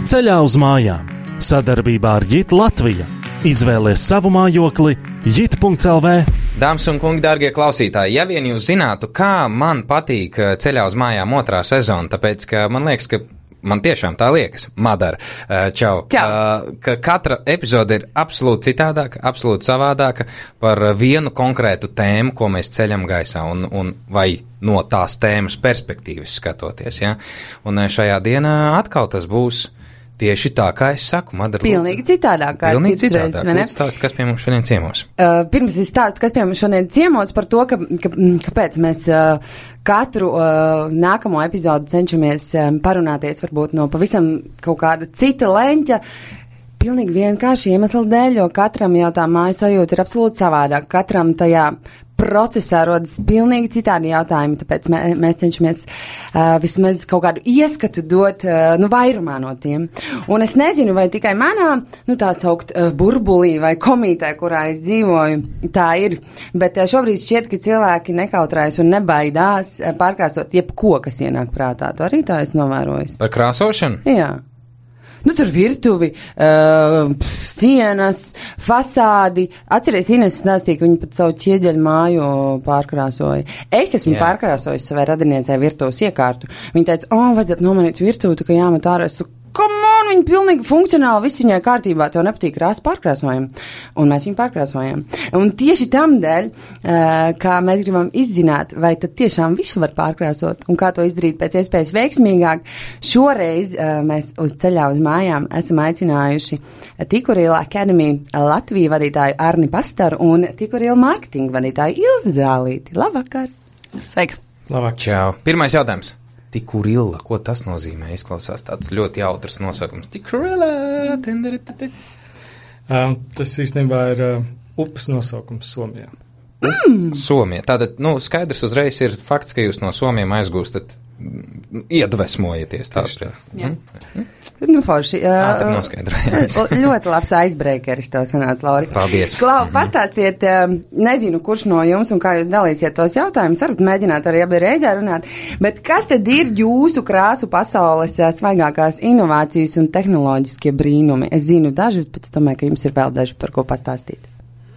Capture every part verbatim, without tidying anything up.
Ceļā uz mājām. Sadarbībā ar Jit Latvija. Izvēlies savu mājokli jit punkts el vē. Dāmas un kungi, dārgie klausītāji, ja vien jūs zinātu, kā man patīk Ceļā uz mājām otrā sezona, tāpēc, ka man liekas, ka man tiešām tā liekas, Madara, čau, čau. ka katra epizode ir absolūti citādāka, absolūti savādāka par vienu konkrētu tēmu, ko mēs ceļam gaisā, un, un vai no tās tēmas perspektīvas skatoties, ja? Un šajā dienā atkal tas būs tieši tā, kā es saku, Madara. Pilnīgi citādāk, kā Pilnīgi citas citādāk. reizes, vai ne? Lūdzu stāst, kas pie mums šodien ciemos? Uh, pirms es stāstu, kas pie mums šodien ciemos par to, ka, ka, kāpēc mēs uh, katru uh, nākamo epizodu cenšamies um, parunāties varbūt no pavisam kaut kāda cita leņķa. Pilnīgi vienkārši iemesli dēļ, jo katram jau tā māju sajūta ir absolūti savādāk. Katram tajā procesā rodas pilnīgi citādi jautājumi, tāpēc mē, mēs cenšamies uh, vismaz kaut kādu ieskatu dot uh, nu, vairumā no tiem. Un es nezinu, vai tikai manā, nu tā saukt, uh, burbulī vai komītē, kurā es dzīvoju, tā ir, bet uh, šobrīd šķiet, ka cilvēki nekautrējas un nebaidās uh, pārkrāsot jebko, kas ienāk prātā. To arī tā es novēroju. Par krāsošanu? Jā. Nu, tur virtuvi, uh, sienas, fasādi. Atceries, Ines stāstīja, ka viņi pat savu ķieģeļu māju pārkrāsoja. Es esmu yeah. pārkrāsojis savai radiniecei virtuves iekārtu. Viņa teica, o, vajadzētu nomainīt virtuvi, tā kā jāmet ārā. Es saku, come on, viņa pilnīgi funkcionāli, viss viņai kārtībā, tev nepatīk krāsa pārkrāsojam. Un mēs viņu pārkrāsojam. Un tieši tam dēļ, uh, kā mēs gribam izzināt, vai tad tiešām visu var pārkrāsot un kā to izdarīt pēc iespējas veiksmīgāk, šoreiz uh, mēs uz Ceļā uz mājām esam aicinājuši Tikurila Academy Latviju vadītāju Arni Pastaru un Tikurila marketinga vadītāju Ilzi Zālīti. Labvakar! Sveika! Labvakar! Čau! Pirmais jautājums. Tikurila, ko tas nozīmē? Izklausās tāds ļoti jautrs nosaukums. Tikurila! Um, tas īstenībā ir uh, upes nosaukums Somijā. Mm. Somija. Tātad, nu, skaidrs uzreiz ir fakts, ka jūs no Somijām aizgūstat, iedvesmojaties tādā. Mm? Nu, forši. Jā, tad noskaidrojās. Ļoti labs icebreakeris tev sanāca, Lauri. Paldies. Klau, pastāstiet, nezinu, kurš no jums un kā jūs dalīsiet tos jautājumus, varat mēģināt arī abi reizē runāt, bet kas tad ir jūsu krāsu pasaules svaigākās inovācijas un tehnoloģiskie brīnumi? Es zinu dažus, bet es domāju, ka jums ir vēl daži, par ko pastāstīt.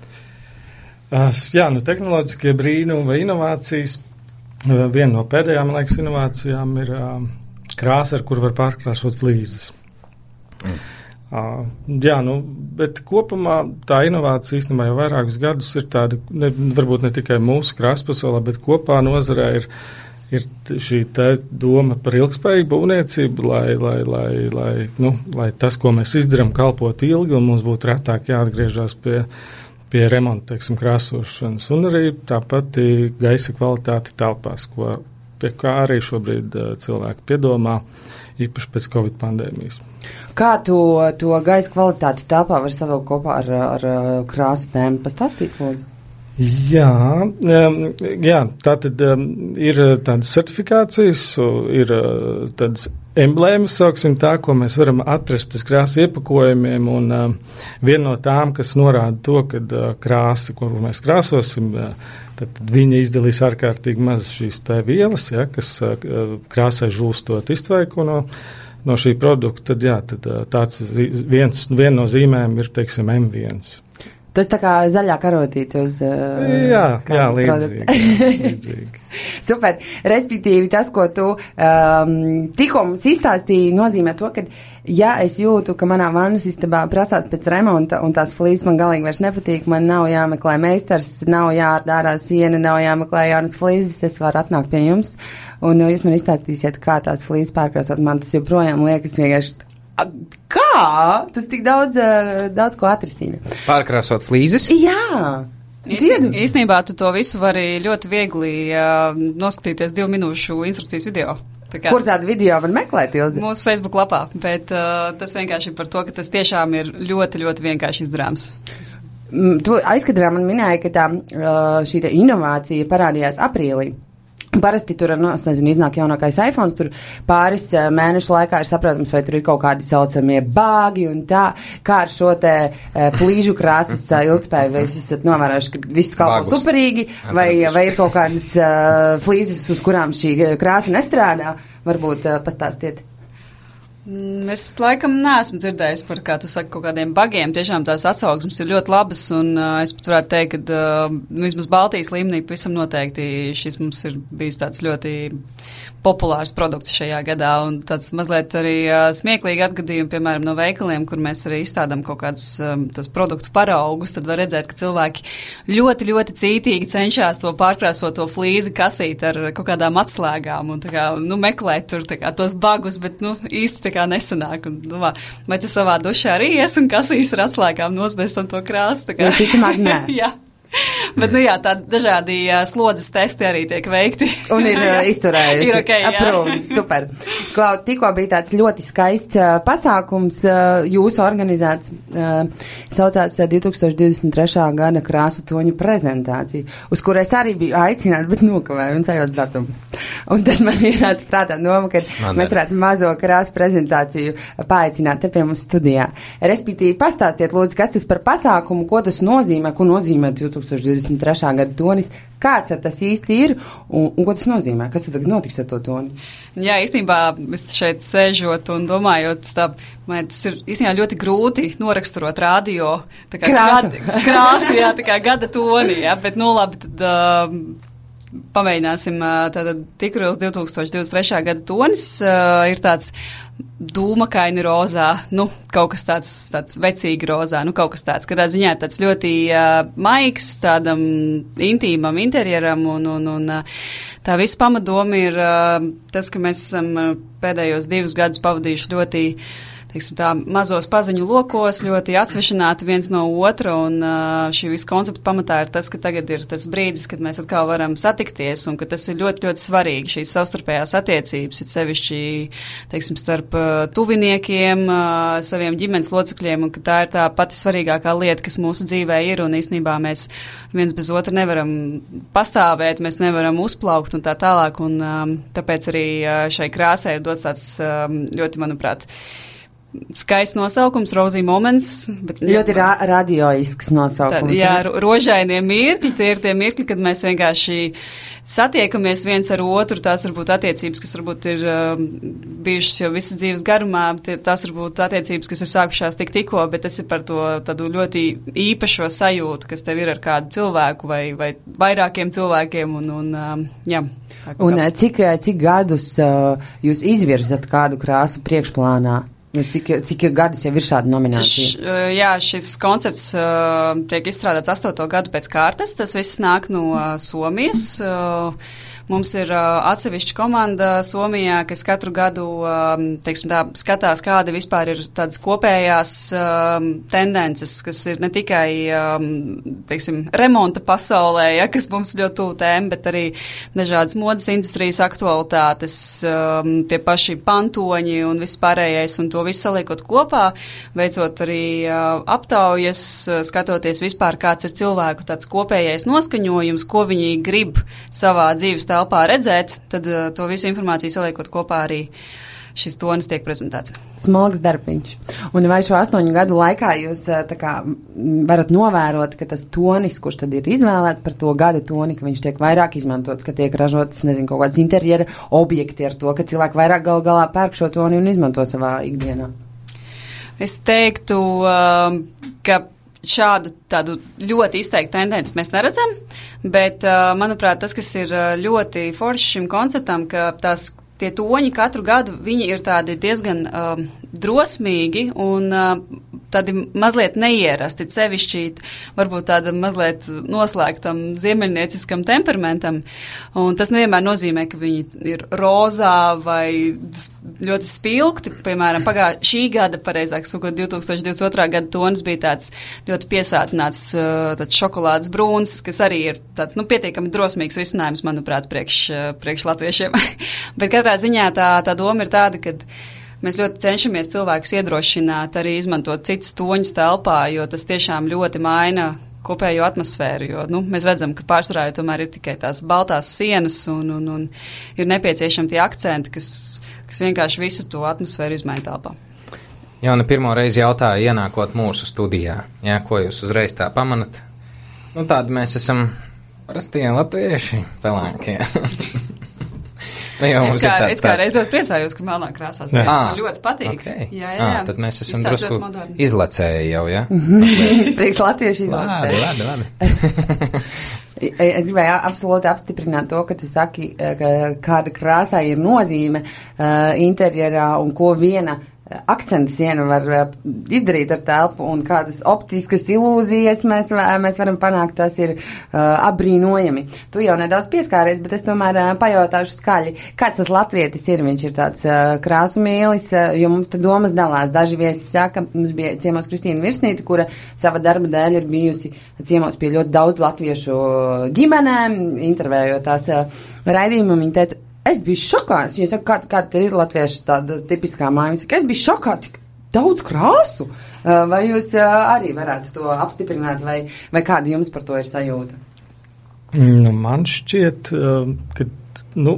Uh, jā, nu, tehnoloģiskie brīnumi vai inovācijas. Uh, viena no pēdējām, man liekas, inovācijām ir uh, krāsa, ar kur var pārkrāsot flīzes. Mm. Uh, jā, nu, bet kopumā tā inovācija īstenībā jau vairākus gadus ir tāda, ne, varbūt ne tikai mūsu krāsa pasaulē, bet kopā nozarē ir, ir šī tā doma par ilgspējīgu būvniecību, lai, lai, lai, lai, nu, lai tas, ko mēs izdarām, kalpot ilgi un mums būtu retāk jāatgriežās pie pie remonta, teiksim, krāsošanas, un arī tāpat gaisa kvalitāte telpās, ko, pie kā arī šobrīd uh, cilvēki piedomā, īpaši pēc Covid pandēmijas. Kā to, to gaisa kvalitāti telpā var savilkt kopā ar, ar krāsu tēmu? Pastāstīs, lūdzu. Jā, um, jā, tātad um, ir tādas certifikācijas, ir uh, tādas emblēmas, sauksim tā, ko mēs varam atrast uz krāsu iepakojumiem, un uh, viena no tām, kas norāda to, ka uh, krāsa, kuru mēs krāsosim, uh, tad, tad viņi izdalīs ārkārtīgi maz šīs tā vielas, ja, kas uh, krāsai žūstot iztvaiku no, no šī produkta, tad jā, tad uh, tāds viens, viena no zīmēm ir, teiksim, em viens. Tas tā kā zaļā karotīte uz uh, jā, jā, līdzīgi, jā, līdzīgi. Super. Respektīvi, tas, ko tu um, tikko mums izstāstīji, nozīmē to, ka, ja es jūtu, ka manā vannas istabā prasās pēc remonta un tās flīzes man galīgi vairs nepatīk, man nav jāmeklē meistars, nav jādārā siena, nav jāmeklē jaunas flīzes, es varu atnākt pie jums, un jūs man izstāstīsiet, kā tās flīzes pārkrāsot. Man tas joprojām liekas vienkārši. Kā? Tas tik daudz, daudz ko atrisina. Pārkrāsot flīzes? Jā. Īstenībā, īstenībā tu to visu vari ļoti viegli uh, noskatīties divu minūšu instrukcijas video. Tā kā, kur tādu video var meklēt, Ilzi? Mūsu Facebook lapā, bet uh, tas vienkārši par to, ka tas tiešām ir ļoti, ļoti vienkārši izdarāms. Tu aizkadrā man minēja, ka tā šī tā inovācija parādījās aprīlī. Parasti tur, nu, es nezinu, iznāk jaunākais iPhones, tur pāris mēnešu laikā ir saprotams, vai tur ir kaut kādi saucamie bāgi un tā, kā ar šo te plīžu krāsas ilgspēju, vai jūs esat novērojuši, ka viss kalpo superīgi, vai, vai ir kaut kādas uh, flīzes, uz kurām šī krāsa nestrādā, varbūt uh, pastāstiet. Es laikam neesmu dzirdējis par, kā tu saki, kaut kādiem bagiem. Tiešām tās atsauksmes ir ļoti labas, un uh, es pat varētu teikt, ka uh, vismaz Baltijas līmenī pavisam noteikti šis mums ir bijis tāds ļoti populārs produkts šajā gadā, un tāds mazliet arī uh, smieklīgi atgadījumi, piemēram, no veikaliem, kur mēs arī izstādām kaut kādus um, tos produktu paraugus, tad var redzēt, ka cilvēki ļoti, ļoti cītīgi cenšas to pārkrāsot to flīzi kasīt ar kaut kādām atslēgām un tā kā, nu, meklēt tur tā kā tos bagus, bet, nu, īsti tā kā nesanāk. Un, domā, vai tu savā dušā arī ies un kasīs ar atslēgām nosbēstam to krāsu? Tā kā. Jā, ticamāk, nē. Jā. Bet, nu jā, tādi dažādi uh, slodzes testi arī tiek veikti. Un ir uh, izturējuši. Ir ok, jā. Aprūvi, super. Klau, tikko bija tāds ļoti skaists uh, pasākums uh, jūsu organizēts. Uh, saucās uh, divtūkstoš divdesmit trešā gada krāsu toņu prezentācija, uz kur es arī biju aicināta, bet nokavēju un sajauc datumus. Un tad man ienāca prātā doma, ka man mēs varētu mazo krāsu prezentāciju paaicināt te pie mums studijā. Respektīvi, pastāstiet, lūdzu, kas tas par pasākumu, ko tas nozīmē, ko nozīmē divtūkstoš divdesmit trešā gada tonis, kāds tas īsti ir un, un ko tas nozīmē? Kas tad tagad notiks ar to toni? Jā, īstenībā es šeit sēžot un domājot, tā, man tas ir īstenībā ļoti grūti noraksturot radio. Tā kā krāsu. Gada, krāsu, jā, tā kā gada toni, jā, bet nu labi, tad uh, pamēģināsim. Tātad Tikruls divtūkstoš divdesmit trešā gada tonis uh, ir tāds dūmakaini rozā, nu, kaut kas tāds, tāds vecīgi rozā, nu, kaut kas tāds, kādā ziņā tāds ļoti uh, maigs, tādam intīmam interjeram, un, un, un uh, tā visa pamatdoma ir uh, tas, ka mēs esam uh, pēdējos divus gadus pavadījuši ļoti, teiksim tā, mazos paziņu lokos, ļoti atsvešināti viens no otra, un uh, šī visa koncepta pamatā ir tas, ka tagad ir tas brīdis, kad mēs atkal varam satikties, un ka tas ir ļoti, ļoti svarīgi, šīs savstarpējās attiecības, ir sevišķi, teiksim, starp uh, tuviniekiem, uh, saviem ģimenes locekļiem, un ka tā ir tā pati svarīgākā lieta, kas mūsu dzīvē ir, un īstenībā mēs viens bez otra nevaram pastāvēt, mēs nevaram uzplaukt un tā tālāk, un um, tāpēc arī uh, šai krāsai ir dots tāds um, ļoti, manuprāt, skaists nosaukums, Rosy Moments. Bet, ļoti ra radioisks nosaukums. Tā, jā, rožainie mirkļi, tie ir tie mirkļi, kad mēs vienkārši satiekamies viens ar otru, tās varbūt attiecības, kas varbūt ir uh, bijušas jau visas dzīves garumā, tie, tās varbūt attiecības, kas ir sākušās tik tikko, bet tas ir par to tādu ļoti īpašo sajūtu, kas tev ir ar kādu cilvēku vai, vai vairākiem cilvēkiem, un, un uh, jā. Tā, un cik, cik gadus uh, jūs izvirzat kādu krāsu priekšplānā? Cik, cik gadus jau ir šāda nominācija? Š, jā, šis koncepts uh, tiek izstrādāts astoto gadu pēc kārtas. Tas viss nāk no uh, Somijas. Uh, Mums ir uh, atsevišķa komanda Somijā, kas katru gadu, um, teiksim tā, skatās, kāda vispār ir tādas kopējās um, tendences, kas ir ne tikai, um, teiksim, remonta pasaulē, ja, kas mums ļoti tuvu tēma, bet arī dažādas modas industrijas aktualitātes, um, tie paši pantoņi un viss pārējais, un to visu saliekot kopā, veicot arī uh, aptaujas, skatoties vispār, kāds ir cilvēku tāds kopējais noskaņojums, ko viņi grib savā dzīves tā telpā redzēt, tad uh, to visu informāciju saliekot kopā arī šis tonis tiek prezentēts. Smalks darbiņš. Un vai šo astoņu gadu laikā jūs uh, tā kā varat novērot, ka tas tonis, kurš tad ir izvēlēts par to gada toni, ka viņš tiek vairāk izmantots, ka tiek ražotas, nezinu, kaut kāds interjera objekti ar to, ka cilvēki vairāk gal galā pērk šo toni un izmanto savā ikdienā? Es teiktu, uh, ka šādu tādu ļoti izteiktu tendenci mēs neredzam, bet, uh, manuprāt, tas, kas ir ļoti forši šim konceptam, ka tās tie toņi katru gadu, viņi ir tādi diezgan uh, drosmīgi un uh, tādi mazliet neierasti, sevišķi varbūt tāda mazliet noslēgtam ziemeļnieciskam temperamentam, un tas nevienmēr nozīmē, ka viņi ir rozā vai ļoti spilgti, piemēram, pagā, šī gada, pareizāk sakot, divtūkstoš divdesmit otrā gada tonis bija tāds ļoti piesātināts tāds šokolādes brūns, kas arī ir tāds, nu, pietiekami drosmīgs risinājums, manuprāt, priekš, priekš latviešiem. Bet katrā ziņā tā, tā doma ir tāda, ka mēs ļoti cenšamies cilvēkus iedrošināt arī izmantot citus toņus telpā, jo tas tiešām ļoti maina kopējo atmosfēru, jo, nu, mēs redzam, ka pārsvarā jau tomēr ir tikai tās baltās sienas un, un, un ir nepieciešami tie akcenti, kas, kas vienkārši visu to atmosfēru izmaina telpā. Jā, un pirmo reizi jautāju, ienākot mūsu studijā, jā, ko jūs uzreiz tā pamanat? Nu, tādi mēs esam parastie latvieši, pelēkie. Ne, jau, es kā, tāds, es kā tāds. reiz ļoti priecājos, ka melnā krāsā sēž. Man ļoti patīk. Okay. Jā, jā, jā. À, tad mēs esam Izstāst drusku izlacēji jau, jā? Priekš latvieši izlacēji. Labi, labi, labi. Es gribēju absolūti apstiprināt to, ka tu saki, ka kāda krāsā ir nozīme uh, interjerā un ko viena akcenta siena var izdarīt ar telpu un kādas optiskas ilūzijas mēs, mēs varam panākt, tas ir uh, apbrīnojami. Tu jau nedaudz pieskāries, bet es tomēr uh, pajautāšu skaļi, kāds tas latvietis ir. Viņš ir tāds uh, krāsu mīlis, uh, jo mums te domas dalās. Daži viesi saka, mums bija ciemos Kristīna Virsnīte, kura sava darba dēļ ir bijusi ciemos pie ļoti daudz latviešu ģimenēm, intervējot tās uh, raidījumu, un viņa teica, es biju šokā, jo es saku, kā, kā te ir latviešu tāda tipiskā māja, es biju šokā, tik daudz krāsu. Vai jūs arī varētu to apstiprināt, vai, vai kāda jums par to ir sajūta? Nu, man šķiet, ka, nu,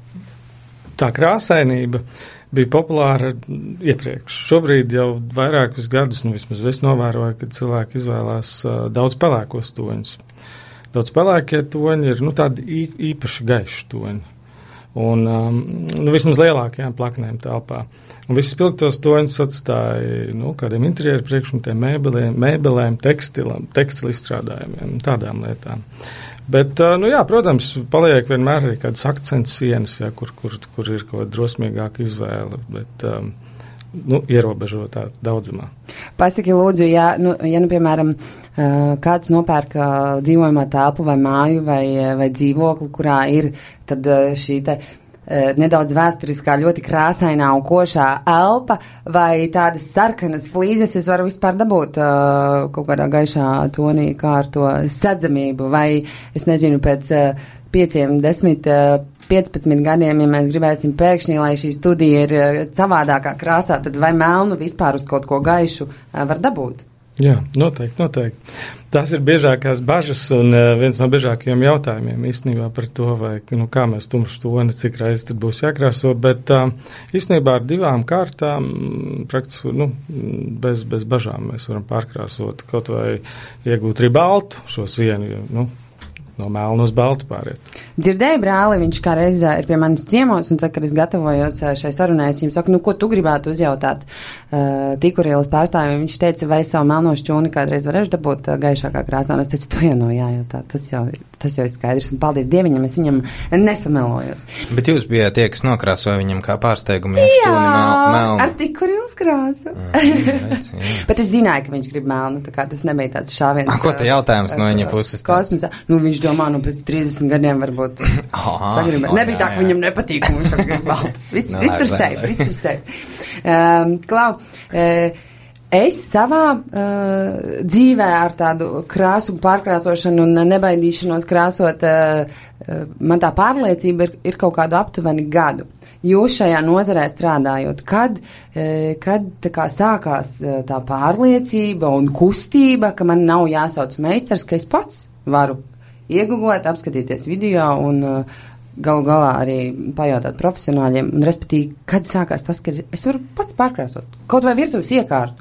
tā krāsainība bija populāra iepriekš. Šobrīd jau vairākus gadus, nu, vismaz es novēroju, ka cilvēki izvēlās daudz pelēkos toņus. Daudz pelēkie toņi ir, nu, tādi īpaši gaiši toņi. Un, um, nu, vismaz lielākajām plaknēm telpā. Un visus spilgtos toņus atstāja, nu, kādiem interjeru priekšmetiem, mēbelēm, mēbelēm, tekstilam, tekstilu izstrādājumiem, tādām lietām. Bet, uh, nu jā, protams, paliek vienmēr arī kādas akcents sienas, jā, kur, kur, kur ir kaut drosmīgāka izvēle, bet, um, nu, ierobežotā daudzumā. Pasaki, lūdzu, ja, nu, ja, nu, piemēram, kāds nopērk dzīvojamā telpu vai māju vai, vai dzīvokli, kurā ir tad šī te nedaudz vēsturiskā, ļoti krāsainā un košā elpa vai tādas sarkanas flīzes, es varu vispār dabūt uh, kaut kādā gaišā tonī, kā ar to sedzamību, vai es nezinu, pēc uh, pieciem, desmit, uh, piecpadsmit gadiem, ja mēs gribēsim pēkšņi, lai šī studija ir uh, savādākā krāsā, tad vai melnu vispār uz kaut ko gaišu uh, var dabūt? Jā, noteikti, noteikti. Tās ir biežākās bažas un uh, viens no biežākajiem jautājumiem īstenībā par to, vai, nu, kā mēs tumšu toni, cik reizes tad būs jākrāso, bet uh, īstenībā ar divām kārtām praktiski, nu, bez, bez bažām mēs varam pārkrāsot, kaut vai iegūt arī baltu šo sienu, jo, nu, no melna uz baltu pāriet. Dzirdēju brāli, viņš kā reiz ir pie manis ciemos, un tad, kad es gatavojos šai sarunai, es viņam saku, nu, ko tu gribētu uzjautāt uh, Tikurielas pārstāvjiem? Viņš teica, vai savu melno šķūni kādreiz varēšu dabūt uh, gaišākā krāsā, un es teicu, tu jau no jājautā, tas jau, tas jau ir skaidrs, un paldies Dieviņam, es viņam nesamelojos. Bet jūs bijāt tie, kas nokrāsoja viņam kā pārsteigumu šķūni mel, melnu. Ar Tikurielas krāsu. Redz, Bet es zināju, ka viņš grib melnu, tā kā tas nebija tāds šāviens. A, ko te jautājums uh, no viņa puses? Kosmosā. Nu, viņš domā, nu, pēc trīsdesmit gadiem varbūt sagribēt. Nebija tā, ka viņam nepatīk, un viņš grib baltu. Viss, no, viss tur sevi, viss tur sevi. Um, Klau, uh, es savā uh, dzīvē ar tādu krāsu pārkrāsošanu un nebaidīšanos krāsot, uh, uh, man tā pārliecība ir, ir kaut kādu aptuveni gadu. Jūs šajā nozarē strādājot, kad, uh, kad tā kā sākās uh, tā pārliecība un kustība, ka man nav jāsauc meistars, ka es pats varu iegooglēt, apskatīties video un uh, galu galā arī pajautāt profesionāļiem, un respektīvi, kad sākās tas, ka es varu pats pārkrāsot, kaut vai virtuves iekārtu.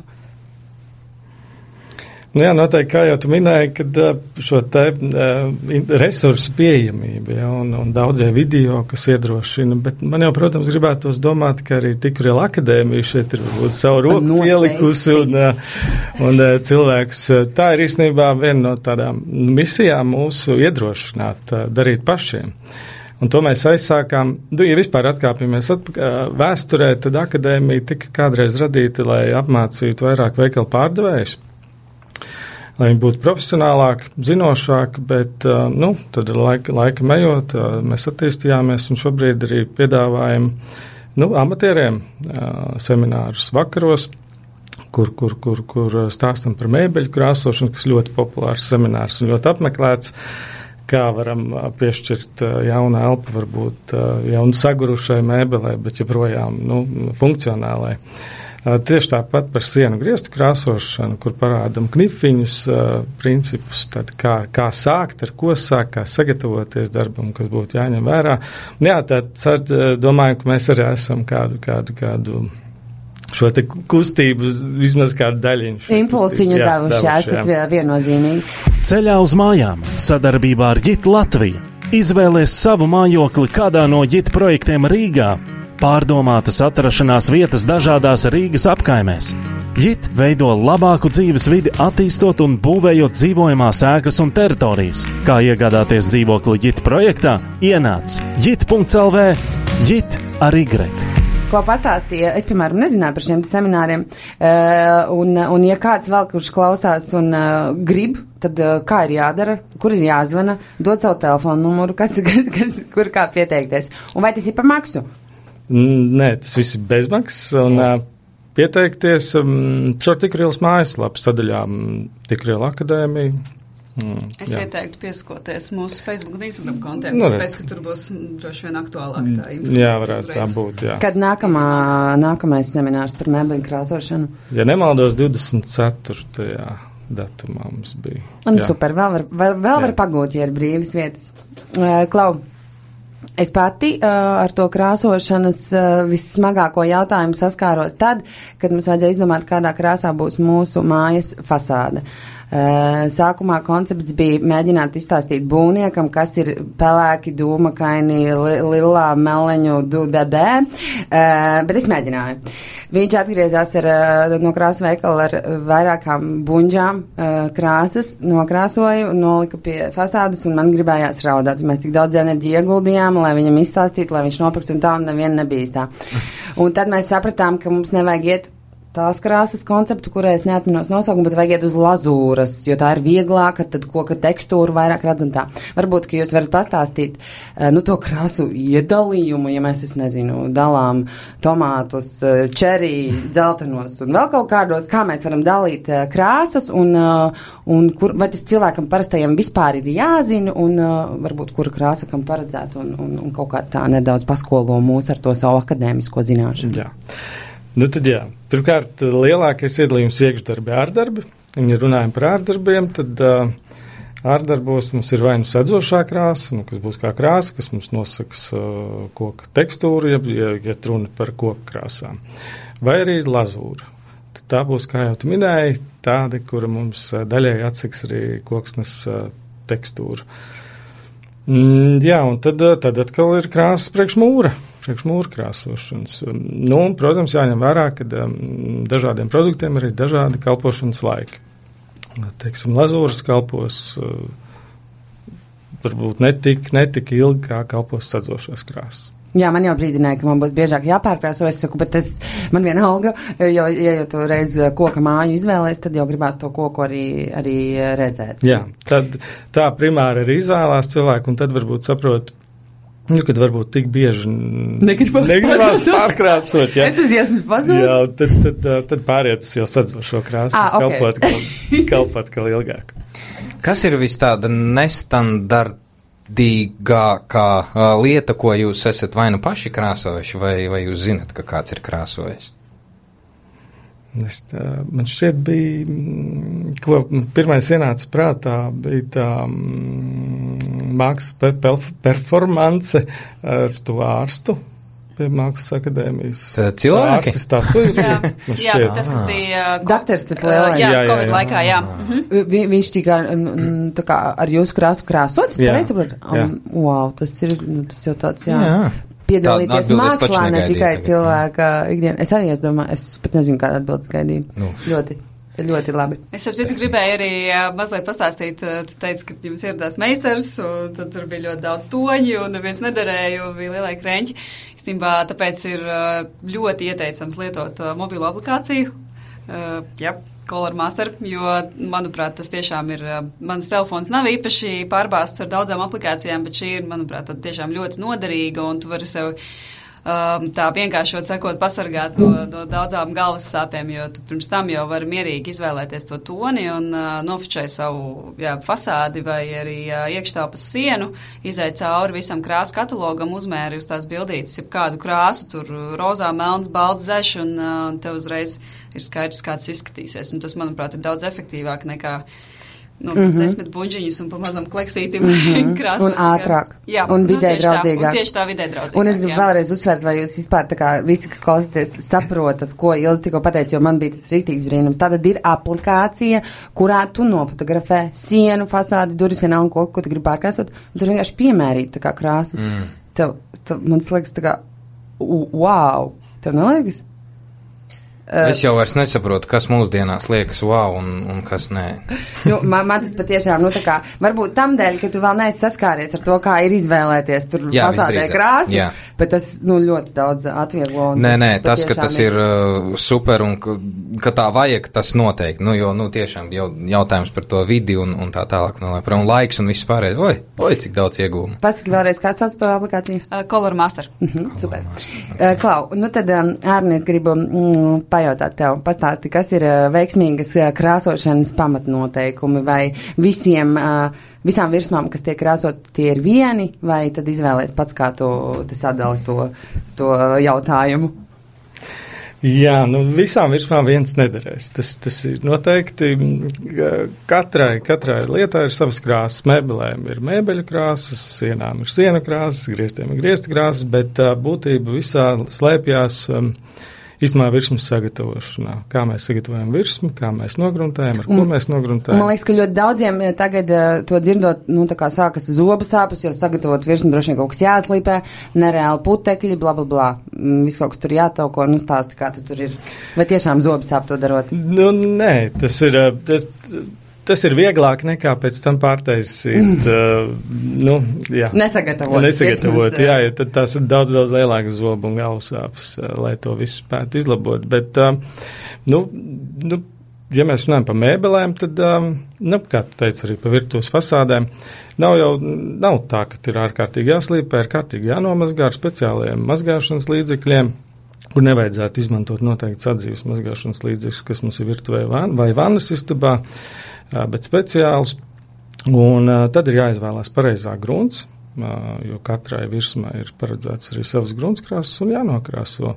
Nu jā, noteikti, kā jau tu minēji, kad šo te uh, resursu pieejamību, ja, un, un daudzie video, kas iedrošina, bet man jau, protams, gribētos domāt, ka arī Tikuriela akadēmija šeit ir varbūt savu roku pielikusi, un, un cilvēks, tā ir īstenībā viena no tādām misijām mūsu iedrošināt, darīt pašiem. Un to mēs aizsākām, ja vispār atkāpjamies atpakaļ vēsturē, tad akadēmija tika kādreiz radīta, lai apmācītu vairāk veikalu pārdevējus, lai viņi būtu profesionālāki, zinošāki, bet, nu, tad laika, laika ejot, mēs attīstījāmies un šobrīd arī piedāvājam, nu, amatieriem seminārus vakaros, kur, kur, kur, kur stāstam par mēbeļu krāsošanu, kas ļoti populārs seminārs un ļoti apmeklēts, kā varam piešķirt jaunu elpu, varbūt jaunu sagurušai mēbelē, bet joprojām, nu, funkcionālai. Tieši tāpat par sienu griestu krāsošanu, kur parādam knifiņus, principus, tad kā, kā sākt, ar ko sākt, kā sagatavoties darbam, kas būtu jāņem vērā. Jā, tad domāju, ka mēs arī esam kādu, kādu, kādu šo te kustību, vismaz kādu daļiņu. Impulsiņu devuši, esat viennozīmīgi. Ceļā uz mājām sadarbībā ar Jit Latviju. Izvēlies savu mājokli kādā no JIT projektiem Rīgā. Pārdomātas atrašanās vietas dažādās Rīgas apkaimēs. JIT veido labāku dzīves vidi, attīstot un būvējot dzīvojamās ēkas un teritorijas. Kā iegādāties dzīvokli JIT projektā? Ienāc jit punkts el vē, JIT ar Y. Ko pastāstīja, es, piemēram, nezināju par šiem semināriem, uh, un, un ja kāds vēl, kurš klausās un uh, grib, tad uh, kā ir jādara, kur ir jāzvana, dod savu telefonu numuru, kas, kas, kas, kur kā pieteikties. Un vai tas ir par maksu? Nē, tas viss ir bezmaksas, un uh, pieteikties um, caur Tikrielas mājaslapu sadaļā um, Tikriela akadēmija. Mm, es jā. ieteiktu piesakoties mūsu Facebook un Instagram kontiem, nu, tāpēc, ka tur būs droši vien aktuālāk tā informācija. Jā, varētu uzreiz. Tā būt, jā. Kad nākamā, nākamais seminārs par mēbeļu krāsošanu? Ja nemaldos, divdesmit ceturtajā datumā mums bija. Un jā. Super, vēl var, vēl, vēl var pagūt, ja ir brīvas vietas. Uh, Klau, es pati uh, ar to krāsošanas uh, vissmagāko jautājumu saskāros tad, kad mums vajadzēja izdomāt, kādā krāsā būs mūsu mājas fasāde. Uh, sākumā koncepts bija mēģināt izstāstīt būvniekam, kas ir pelēki, dūmakaini, li, lilā, meleņu, dudadē, uh, bet es mēģināju. Viņš atgriezās ar, uh, no krāsu veikala ar vairākām buņģām uh, krāsas, nokrāsoju un nolika pie fasādes, un man gribējās raudāt. Mēs tik daudz enerģiju ieguldījām, lai viņam izstāstītu, lai viņš nopirktu, un tā un neviena nebija tā. Un tad mēs sapratām, ka mums nevajag iet tās krāsas konceptu, kurai es neatminos nosaukumu, bet vajag iet uz lazūras, jo tā ir vieglāka, tad koka tekstūru vairāk redz un tā. Varbūt, ka jūs varat pastāstīt, nu, to krāsu iedalījumu, ja mēs, es nezinu, dalām tomātus, čerī, dzeltenos un vēl kaut kādos, kā mēs varam dalīt krāsas un, un kur, vai tas cilvēkam parastajam vispār ir jāzina un varbūt, kura krāsa kam paredzēt un, un, un kaut kā tā nedaudz paskolo mūs ar to savu akadēmisko zināšanu. Jā. Nu tad jā, pirmkārt, lielākais iedalījums iekšdarbi ārdarbi. Ja runājam par ārdarbiem, tad uh, ārdarbos mums ir vai nu sedzošā krāsa, nu, kas būs kā krāsa, kas mums nosaks uh, koka tekstūru, ja, ja, ja runa par koka krāsām. Vai arī lazūra. Tad tā būs, kā jau tu minēji, tāda, kura mums uh, daļai atsaks arī koksnes uh, tekstūru. Mm, jā, un tad, uh, tad atkal ir krāsas priekš mūra. priekš mūra krāsošanas. Nu, un, protams, jāņem vērā, ka um, dažādiem produktiem ir dažādi kalpošanas laiki. Teiksim, lazūras kalpos uh, varbūt netik, netik ilgi, kā kalpos sadzošās krāsas. Jā, man jau brīdināja, ka man būs biežāk jāpārkrāso, es saku, bet tas man vienalga, jo, ja jau tu reiz koka māju izvēlēs, tad jau gribās to koku arī, arī redzēt. Jā, tad tā primāri arī izvēlās cilvēku, un tad varbūt saprot, nu, kad varbūt tik bieži negribās, negribās pārkrāsot, jā. Entuziasms pazūd. Jā, tad, tad, tad pāriet uz jau sadzošo krāsu, ah, kas okay. kalpot, kal, kalpot kā ilgāk. Kas ir vis tāda nestandartīgākā uh, lieta, ko jūs esat vai nu paši krāsojuši, vai, vai jūs zinat, ka kāds ir krāsojis? Es tā, man šķiet bija, ko pirmais ienāca prātā, bija tā mm, mākslas pe, performance ar to ārstu pie Mākslas akadēmijas. Cilvēki? Ārstis statuju. Jā, jā tas, kas bija... Uh, Daktars tas lielais. Jā, jā, jā, Covid jā. laikā, jā. Vi, viņš tika tā kā ar jūsu krāsu krāsots, Jā, um, wow, tas ir, nu, tas jau tāds, jā. Jā. Piedalīties mākslā, ne tikai tagad, cilvēka ikdienā. Es arī es domāju, es pat nezinu, kādu atbildes gaidīju. Nu. Ļoti, ļoti labi. Es ap citu gribēju arī uh, mazliet pastāstīt, uh, tu teici, ka jums ieradās meistars, un tad tur bija ļoti daudz toņi, un neviens nederēja, jo bija lielai kreņķi. Īstenībā tāpēc ir uh, ļoti ieteicams lietot uh, mobilo aplikāciju. Uh, jā. Color Master, jo, manuprāt, tas tiešām ir, mans telefons nav īpaši pārbāsts ar daudzām aplikācijām, bet šī ir, manuprāt, tiešām ļoti noderīga, un tu vari sev um, tā vienkāršot sakot pasargāt no, no daudzām galvas sāpēm, jo tu pirms tam jau vari mierīgi izvēlēties to toni un uh, nofočēt savu jā, fasādi vai arī uh, iekštāpas sienu, izēt cauri visam krāsu katalogam, uzmēri uz tās bildītes, ja kādu krāsu, tur rozā, melns, balts, zeš, un uh, tev uzreiz ir skaidrs, kāds izskatīsies. Un tas, manuprāt, ir daudz efektīvāk nekā nu, mm -hmm. desmit buņģiņus un pa mazam kleksītim mm -hmm. krāsot. Un ātrāk. Jā, un vidē nu, draudzīgāk. Tā, un tieši tā vidē draudzīgāk. Un es gribu jā. vēlreiz uzsvērt, vai jūs vispār tā kā visi, kas klausāties, saprotat, ko Ilze tikko pateica, jo man bija tas rītīgs brīnums. Tātad ir aplikācija, kurā tu nofotografē sienu, fasādi, durvis, vienalga, ko, ko tu gribi pārkrāsot, un tur vienkārši piemērīt tā kā krāsas. Mm. Tev, tev, man liekas, tā kā, wow, tev neliekas? Es jau vairs nesaprotu, kas mūsdienās liekas wow un, un kas nē. nu, man, man tas patiešām, nu tā kā, varbūt tam dēļ, ka tu vēl neesi saskāries ar to, kā ir izvēlēties tur jā, fasādē krāsu, jā. bet tas, nu, ļoti daudz atvieglo. Nē, nē, tas, ka tas ir uh, super un ka, ka tā vajag, tas noteikti, nu, jo, nu, tiešām jau jautājums par to vidi un, un tā tālāk, nu, un laiks un viss pārējais, oi, oi, cik daudz iegūmu. Pasaki vēlreiz, kāds sauc to aplikāciju? Uh, Color Master. Mhm, Color super. Master. Uh, Klau, nu tad, um, Ārni, es gribu mm, pajautāt tev, pastāsti, kas ir uh, veiksmīgas uh, krāsošanas pamatnoteikumi, vai visiem, uh, visām virsmām, kas tiek krāsot, tie ir vieni, vai tad izvēlēs pats, kā tu, tu sadali to, to jautājumu? Jā, nu visām virsmām viens nederēs. Tas, tas ir noteikti, katrai, katrai lietai ir savas krāsas. Mēbelēm ir mēbeļu krāsas, sienām ir sienu krāsas, griestiem ir griesti krāsas, bet uh, būtība visā slēpjās um, īstenībā virsmas sagatavošanā. Kā mēs sagatavojam virsmu, kā mēs nogruntējam, ar ko mm. mēs nogruntējam. Man liekas, ka ļoti daudziem tagad uh, to dzirdot, nu tā kā sākas zobu sāpes, jo sagatavot virsmu droši vien kaut kas jāslīpē, nereāli putekļi, bla, bla, bla. Viss kaut kas tur jātauko, nu stāsti, kā tu tur ir. Vai tiešām zobu sāp to darot? Nu, nē, tas ir, tas, tas ir vieglāk nekā pēc tam pārtaisīt, uh, nu, jā. Nesagatavot. Nesagatavot, virsmas, jā, jo tad tās ir daudz, daudz lielākas zobu un galvasāpes, uh, lai to visu spētu izlabot. Bet, uh, nu, nu, ja mēs runājam par mēbelēm, tad, um, nu, kā tu teici, arī par virtuves fasādēm, nav jau, nav tā, ka ir ārkārtīgi jāslīpē, ir kārtīgi jānomazgā ar speciāliem mazgāšanas līdzekļiem, kur nevajadzētu izmantot noteikti sadzīves mazgāšanas līdzekļus, kas mums ir virtuvē vai vannas istabā, bet speciāls. Un uh, tad ir jāizvēlās pareizā grunts, uh, jo katrai virsmai ir paredzēts arī savas gruntskrāsas un jānokrāso.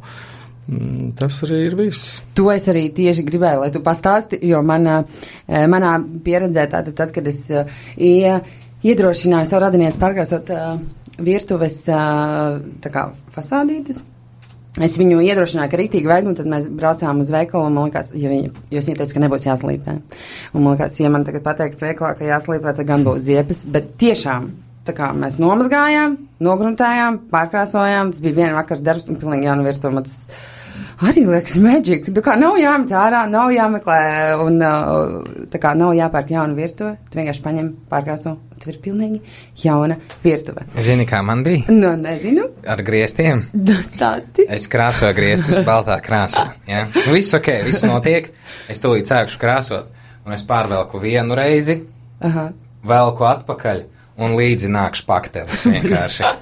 Mm, tas arī ir viss. To es arī tieši gribēju, lai tu pastāsti, jo manā, manā pieredzē tātad, tad, kad es uh, ie, iedrošināju savu radinieci pārkrāsot uh, virtuves uh, tā kā fasādītes, es viņu iedrošināju, ka rītīgi vajag, un tad mēs braucām uz veikalu, un man likās, ja viņa, jo es viņa teicu, ka nebūs jāslīpē. Un man likās, ja man tagad pateiks veikalā, ka jāslīpē, tad gan būs ziepes, bet tiešām, tā kā mēs nomazgājām, nogruntējām, pārkrāsojām, tas bija viena vakara darbs, un pilnīgi jauna virtuve, man tas arī liekas magic, tā kā nav jāmet ārā, nav jāmeklē, un tā kā nav jāpērk jauna virtuve, tu vienkārši paņem, pārkrāso, tev ir pilnīgi jauna virtuve. Zini, kā man bija? Nu, nezinu. Ar griestiem? Stāsti. Es krāsoju griestus baltā krāsā, ja? Nu, viss ok, viss notiek, es tūlīt sākšu krāsot, un es pārvelku vienu reizi, Aha. velku atpakaļ, un līdzi nāk špaktelis vienkārši.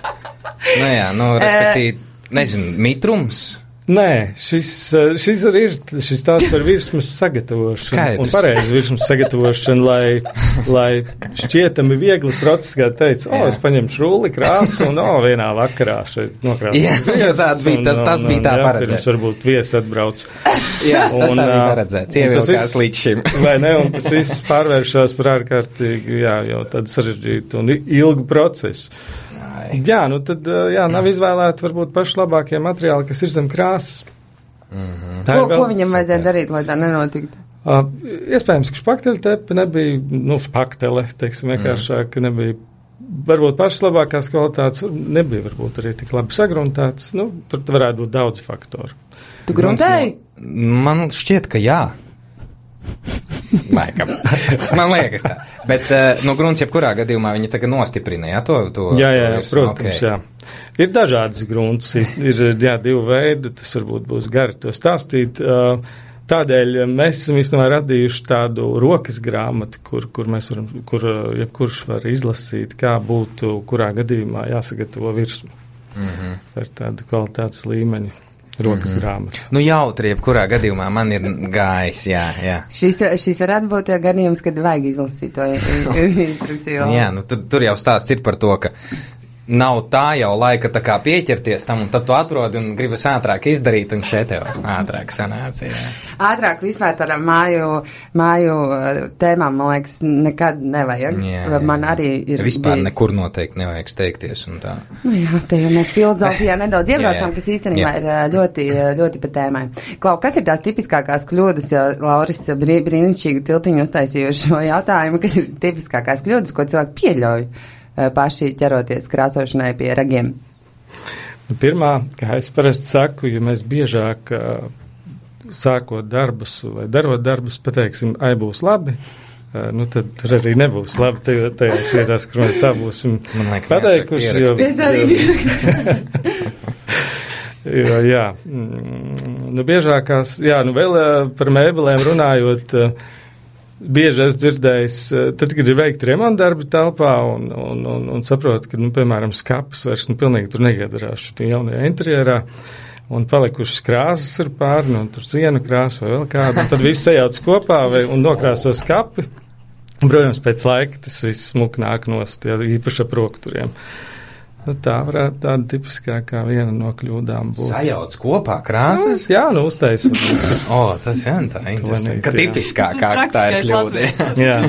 Nu jā, nu, respektīvi, nezinu, mitrums. Nē, šis, šis arī ir šis tāds par virsmas sagatavošanu. Skaidrs. Un pareizi virsmas sagatavošanu, lai, lai šķietami vieglas process, kā teica, o, es paņemšu rulli, krāsu un, o, vienā vakarā šeit nokrāsu. Jā, jā, tāds bija, tas, tas bija tā paredzēts. Pirms varbūt viesi atbrauc. Jā, tas un, tā bija paredzēts, ievilkās līdz šim. Vai ne, un tas viss pārvēršās par ārkārtīgi, jā, jau tādu sarežģītu un ilgu procesu. Jā, nu tad, jā, nav izvēlēti varbūt paši labākie materiāli, kas ir zem krāsas. Mm-hmm. Ko, ko viņam vajadzēja darīt, lai tā nenotiktu? Uh, iespējams, ka špakteļa tepe nebija, nu, špaktele, teiksim, vienkāršāk, mm. nebija, varbūt pašas labākās kvalitātes, nebija varbūt arī tik labi sagruntēts, nu, tur varētu būt daudz faktoru. Tu gruntēji? Man šķiet, ka jā. Laikam. Man liekas tā. Bet, uh, nu, grunts jebkurā gadījumā viņi tagad nostiprina, jā, to, to Jā, jā, jā to protams, okay. jā. Ir dažādas grunts, ir, jā, divi veidi, tas varbūt būs gari to stāstīt. Uh, tādēļ mēs esam īstenībā radījuši tādu rokas grāmatu, kur, kur mēs varam, kur jebkurš var izlasīt, kā būtu, kurā gadījumā jāsagatavo virsmu. Mm-hmm. Tā ir tāda kvalitātes līmeņa. Rokas mm-hmm. grāmata. Nu, jautri, jebkurā gadījumā man ir gājis, jā, jā. Šis, šis varētu būt gadījums, kad vajag izlasīt to instrukciju. Jā, nu, tur, tur jau stāsts ir par to, ka nav tā jau laika tā kā pieķerties tam, un tad tu atrodi un gribas ātrāk izdarīt, un šeit tev ātrāk sanāca. Jā. Ātrāk vispār tādām māju, māju tēmām, man liekas, nekad nevajag. Jā, man arī ir vispār bijis. Nekur noteikti nevajag steigties un tā. Nu jā, te jau mēs filozofijā nedaudz iebraucām, kas īstenībā jā. ir ļoti, ļoti pa tēmai. Klau, kas ir tās tipiskākās kļūdas, jo Lauris brī, brīnišķīgi tiltiņu uztaisījuši šo jautājumu, kas ir tipiskākās kļūdas, ko cilvēki pieļauj paši ķeroties krāsošanai pie ragiem? Nu, pirmā, kā es parasti saku, ja mēs biežāk uh, sākot darbus vai darot darbus, pateiksim, ai būs labi, uh, nu tad tur arī nebūs labi tajā, tajās vietās, kur mēs tā būsim pateikuši. Jo, jo, jā, nu biežākās, jā, nu vēl uh, par mēbelēm runājot, uh, bieži es dzirdējis, tad, kad ir veikti remontdarbi telpā un, un, un, un saprotu, ka, nu, piemēram, skapis vairs, nu, pilnīgi tur neiedarās šitī jaunajā interjerā un palikušas krāsas ar pāri, nu, tur sienu krāsu vai vēl kādu, un tad viss sajauc kopā vai, un nokrāso skapi. Un, protams, pēc laika tas viss smuk nāk nost, ja, īpaši ap rokturiem. Nu, tā varētu tāda tipiskākā viena no kļūdām būt. Sajauc kopā krāsas? Jā, nu uztaisa. O, tas jā, tā interesanti. Ka tipiskākā tā ir kļūda. Jā.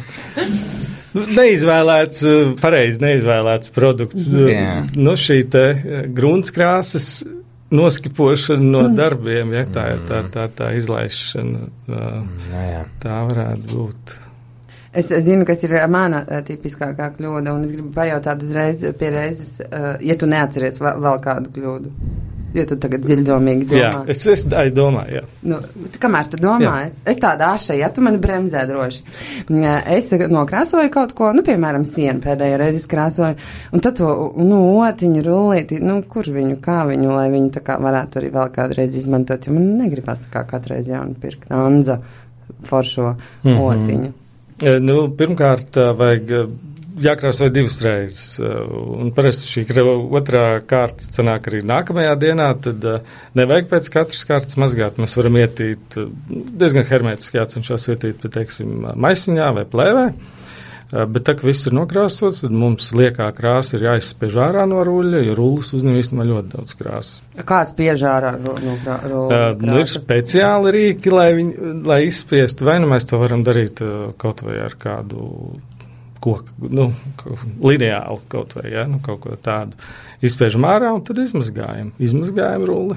Nu, neizvēlēts, pareizi neizvēlēts produkts. Jā. Nu, šī te gruntskrāsas noskipošana no mm. darbiem, ja tā ir tā, tā, tā izlaišana. Jā, jā. Tā varētu būt. Es zinu, kas ir mana tipiskākā kļūda, un es gribu pajautāt uzreiz pie reizes, uh, ja tu neatceries vēl, vēl kādu kļūdu, jo tu tagad dziļdomīgi domā. Jā, es, es domāju, jā. Nu, tu, kamēr tu domā, es, es tāda aša, ja tu mani bremzē droši. Es nokrāsoju kaut ko, nu, piemēram, sienu pēdējo reizi krāsoju, un tad to, nu, otiņu, rullīti, nu, kur viņu, kā viņu, lai viņu tā kā varētu arī vēl kādreiz izmantot, jo man negribas tā kā katreiz jaunu pirkt Anza foršo mm-hmm. otiņu. Nu, pirmkārt, vajag jākrāso divas reizes, un parasti šī otrā kārta sanāk arī nākamajā dienā, tad nevajag pēc katras kārtas mazgāt. Mēs varam ietīt diezgan hermētiski jācenšās ietīt, bet, teiksim, maisiņā vai plēvē, bet tā, ka viss ir nokrāsots, tad mums liekā krāsa ir jāizspiež ārā no ruļļa, jo rullis uzņem īstenībā ļoti daudz krāsas. Kāds spiež ārā no ruļļa? Nu, ir speciāli rīki, lai, viņi, lai izspiestu, vai nu mēs to varam darīt kaut vai ar kādu koku, nu, lineālu kaut vai, ja, nu, kaut ko tādu. Izspiežam ārā un tad izmazgājam. Izmazgājam rulli.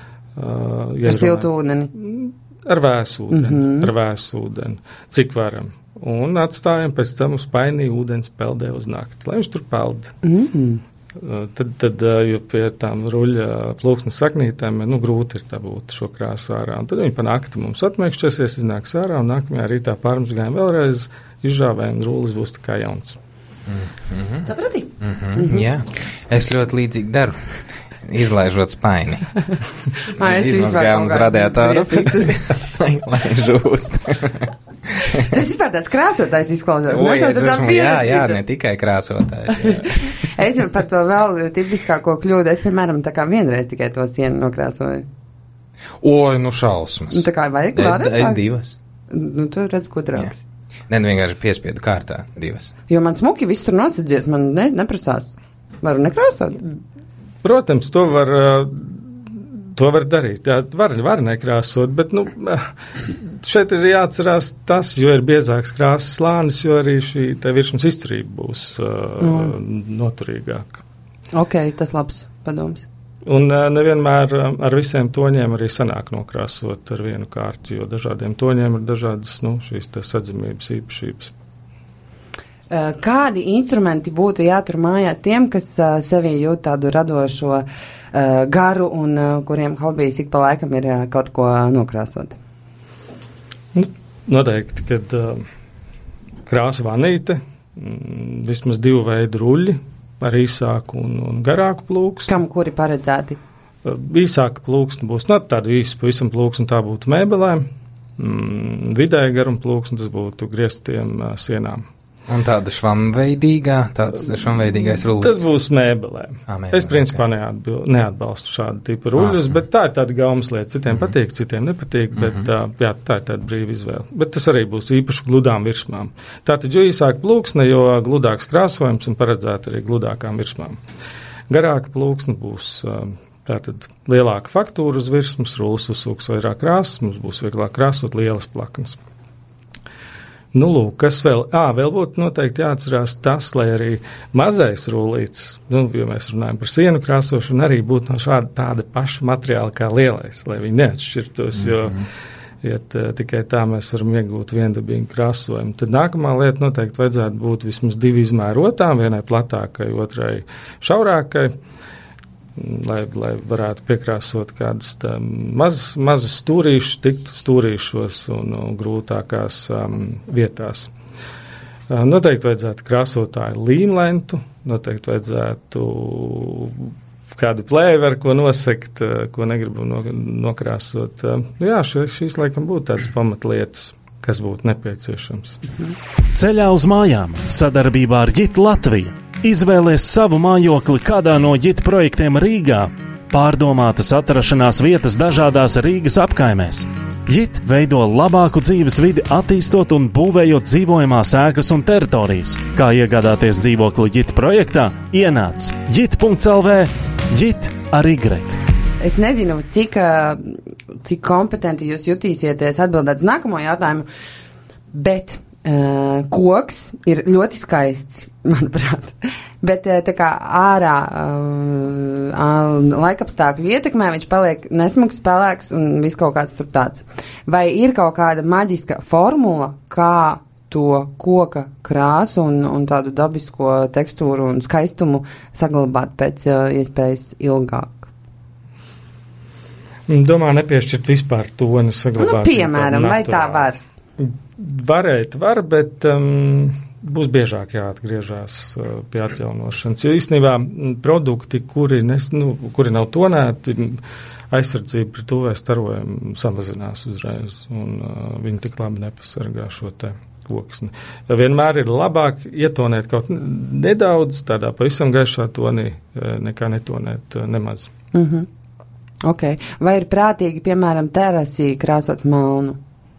Uh, ja ar siltu ūdeni? Ar vēsu ūdeni, mm-hmm. ar vēsu ūdeni, cik varam. Un atstājam pēc tam uz painī ūdens peldē uz nakti, lai viņš tur peld. Mm-hmm. Tad, tad, jo pie tām ruļa plūksnes saknītēm, nu, grūti ir dabūt šo krāsu ārā. Un tad viņi pa nakti mums atmēkšķiesies, iznāks ārā, un nākamajā rītā pārmazgājam vēlreiz, izžāvējam, rullis būs tā kā jauns. Mm-hmm. Saprati? Mm-hmm. Mm-hmm. Jā, es ļoti līdzīgi daru. Izlaižot spaini. Izmazgājam uz radiatoru, lai žūst. Tas vispār tāds krāsotājs izklausās. O, es esmu, jā, jā, ne tikai krāsotājs. Es par to vēl tipiskāko kļūdu. Es, piemēram, tā kā vienreiz tikai to sienu nokrāsoju. Oi, nu šausmas. Nu, tā kā vajag es, es divas. Nu, tu redz, ko trauks. Ne, nu vienkārši piespiedu kārtā divas. Jo man smuki viss tur nosadzies, man ne, neprasās. Varu nekrāsot? Protams, to var, to var darīt. Jā, var, var nekrāsot, bet, nu, šeit ir jāatcerās tas, jo ir biezāks krāsas slānis, jo arī šī tā virsmas izturība būs mm. noturīgāka. Ok, tas labs padoms. Un nevienmēr ar visiem toņiem arī sanāk nokrāsot ar vienu kārtu, jo dažādiem toņiem ir dažādas, nu, šīs tā sadzimības īpašības. Kādi instrumenti būtu jātur mājās tiem, kas uh, sevī jūt tādu radošo uh, garu un uh, kuriem hobijs ik pa laikam ir uh, kaut ko nokrāsot? Nu, noteikti, kad uh, krāsa vanīte, mm, vismaz divu veidu ruļļi, ar īsāku un, un garāku plūksni. Kam kuri paredzēti? Uh, īsāka plūksne būs, no tādu īsu pavisam plūksni, tā būtu mēbelēm, mm, vidēji garum plūksni, tas būtu grieztiem uh, sienām. Un tāda švamveidīgā, tāds švamveidīgais rullis. Tas būs mēbelēm. À, mēbelē, es principā okay. neatbil, neatbalstu šādu tipu ruļus, à, bet tā ir tāda gaumas lieta. Citiem mm-hmm. patīk, citiem nepatīk, bet mm-hmm. uh, jā, tā ir tāda brīva izvēle. Bet tas arī būs īpaši gludām virsmām. Tātad, jo īsāk plūksne, jo gludāks krāsojums un paredzēt arī gludākām virsmām. Garāka plūksne būs uh, tātad lielāka faktūra uz virsmas, rullis uzsūks vairāk krāsas, mums būs vieglāk krāsot lielas plaknes. Nu, lūk, kas vēl? Ā, vēl būtu noteikti jāatcerās tas, lai arī mazais rullīts, nu, jo mēs runājam par sienu krāsošanu, arī būtu no šāda tāda paša materiāla kā lielais, lai viņi neatšķirtos, mm-hmm. jo iet, tikai tā mēs varam iegūt viendabīgu krāsojumu. Tad nākamā lieta noteikti vajadzētu būt vismaz divi izmērotām, vienai platākai, otrai šaurākai, lai, lai varētu piekrāsot kādus maz, mazus stūrīšus, tikt stūrīšos un, un grūtākās um, vietās. Uh, noteikti vajadzētu krāsotāju līmlentu, noteikti vajadzētu kādu plēvi, ar ko nosekt, uh, ko negribu no, nokrāsot. Uh, jā, šī, šīs laikam būtu tādas pamatlietas, kas būtu nepieciešams. Ceļā uz mājām sadarbībā ar Jit Latviju. Izvēlies savu mājokli kādā no Jit projektiem Rīgā. Pārdomātas atrašanās vietas dažādās Rīgas apkaimēs. Jit veido labāku dzīves vidi, attīstot un būvējot dzīvojamās ēkas un teritorijas. Kā iegādāties dzīvokli Jit projektā? Ienāc jit punkts el vē, Jit ar Y. Es nezinu, cik, cik kompetenti jūs jutīsieties atbildēt uz nākamo jautājumu, bet Uh, koks ir ļoti skaists, manuprāt, bet uh, tā kā ārā uh, laikapstākļu ietekmē viņš paliek nesmuks, pelēks un viss kaut kāds tur tāds. Vai ir kaut kāda maģiska formula, kā to koka krāsu un, un tādu dabisko tekstūru un skaistumu saglabāt pēc uh, iespējas ilgāk? Domā, nepiešķirt vispār toni saglabāt. Nu, piemēram, vai tā var? Varēt var, bet um, būs biežāk jāatgriežās uh, pie atjaunošanas. Jo īstenībā produkti, kuri, nes, nu, kuri nav tonēti, aizsardzība pret U V starojumu samazinās uzreiz, un uh, viņi tik labi nepasargā šo te koksni. Vienmēr ir labāk ietonēt kaut nedaudz, tādā pavisam gaišā tonī, nekā netonēt nemaz. Mhm. Ok. Vai ir prātīgi, piemēram, terasī krāsot melnu?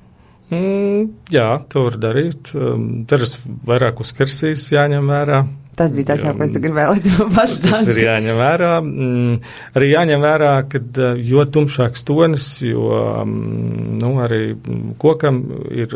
Mm, jā, to var darīt. Um, Teras vairāk uzkarsīs jāņem vērā. Tas bija tas, jā, ko es gribēju, lai to pastāst. Tas ir jāņem vērā. Mm, arī jāņem vērā, kad jo tumšāks tonis, jo um, nu, arī kokam ir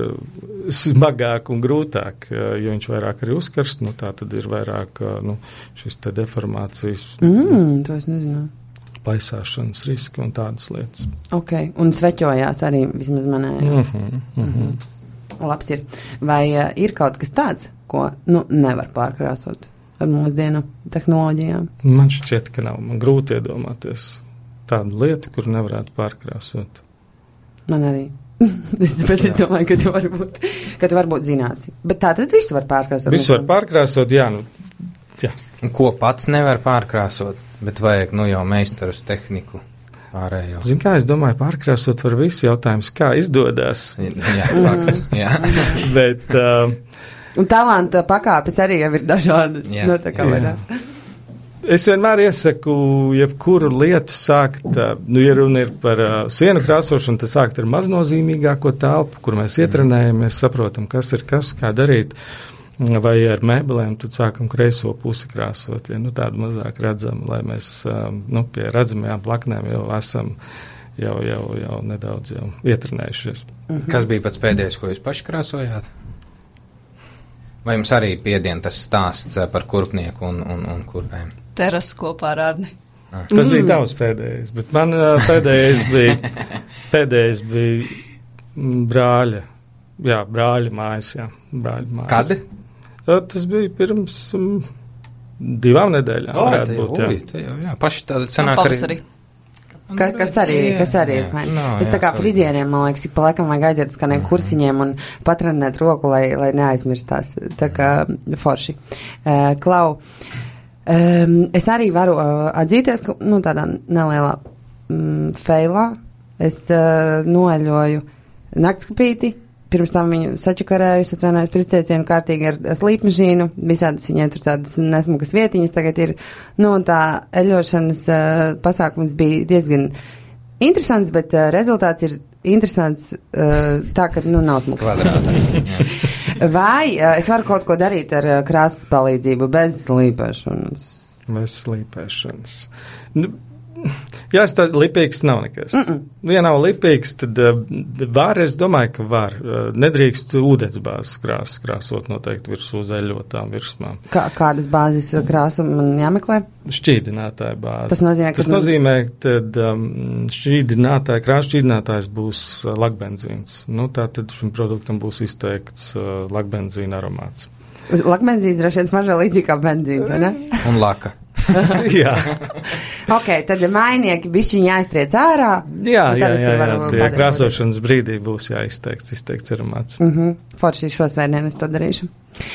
smagāk un grūtāk, jo viņš vairāk arī uzkarst, nu tā tad ir vairāk nu, šis te deformācijas. Mm, to es nezinu. Plaisāšanas riski un tādas lietas. Ok, un sveķojās arī vismaz manējā. Mm-hmm, mm-hmm. Mm-hmm. Labs ir. Vai uh, ir kaut kas tāds, ko nu, nevar pārkrāsot ar mūsdienu tehnoloģijām? Man šķiet, ka nav. Man grūti iedomāties tādu lietu, kur nevarētu pārkrāsot. Man arī. es, bet es domāju, ka tu varbūt, ka tu varbūt zināsi. Bet tā tad visu var pārkrāsot? Visu var pārkrāsot, jā. Nu, jā. Ko pats nevar pārkrāsot, bet vajag, nu, jau meistarus tehniku pārējo. Zin kā, es domāju, pārkrāsot var visu jautājums, kā izdodas. Jā, fakts, jā. bet... Uh, un talanta pakāpes arī jau ir dažādas. Jā, no, tā kā jā. Es vienmēr iesaku, jebkuru lietu sākt, nu, ja runa ir par uh, sienu krāsošanu, tad sākt ar maznozīmīgāko telpu, kur mēs ietrenējamies, saprotam, kas ir kas, kā darīt. Vai ar mēbelēm, tad sākam kreiso pusi krāsot, ja nu tādu mazāk redzam, lai mēs, nu, pie redzamajām plaknēm jau esam jau, jau, jau nedaudz jau ietrenējušies. Mhm. Kas bija pats pēdējais, ko jūs paši krāsojāt? Vai jums arī piedien tas stāsts par kurpnieku un, un, un kurpēm? Teras kopā ar Arni. Ah. Tas mm. bija tavs pēdējais, bet man pēdējais bija, pēdējais bija brāļa, jā, brāļa mājas, jā, brāļa mājas. Kad? Tas bija pirms um, divām nedēļām. O, varētu te jau, būt, jā. uj, te jau, jā. Paši tāda cenāk arī. Ka, kas arī, kas arī ir fajn. No, tas tā kā frizieriem, man liekas, ik pa laikam vajag aiziet uz kādiem kursiņiem un patrenēt roku, lai, lai neaizmirstās. Tā kā forši. Uh, Klau, um, es arī varu uh, atzīties, ka, nu, tādā nelielā um, feilā es uh, noeļoju naktskapīti pirms tam viņu sačakarējusi, atvainojos par izteicienu kārtīgi ar slīpmašīnu, visādas viņai tur tādas nesmukas vietiņas, tagad ir, nu, tā eļošanas uh, pasākums bija diezgan interesants, bet uh, rezultāts ir interesants uh, tā, ka, nu, nav smuks. Kvadrātā. Vai uh, es varu kaut ko darīt ar uh, krāsas palīdzību bez slīpēšanas? Bez slīpēšanas. Nu, jā, es tā lipīgs nav nekas. Mm -mm. Ja nav lipīgs, tad uh, var, es domāju, ka var. Uh, nedrīkst ūdensbāzes krāsas krāsot noteikti virsū zeļotām virsmām. Kā, kādas bāzes krāsa man jāmeklē? Šķīdinātāja bāze. Tas nozīmē, Tas nozīmē, ka um, šķīdinātāja, krāsa šķīdinātājs būs uh, lakbenzīns. Nu, tā tad šim produktam būs izteikts uh, lakbenzīna aromāts. Lakbenzīns droši vien smaržo līdzīgi kā benzīns, vai ne? Un laka. Jā. Ok, tad mainieki bišķiņi jāiztriec ārā. Jā, jā, jā, jā, jā krāsošanas brīdī būs jāizteikts, izteikts aromāts. Mm -hmm. Forši šo svētdienu es to darīšu.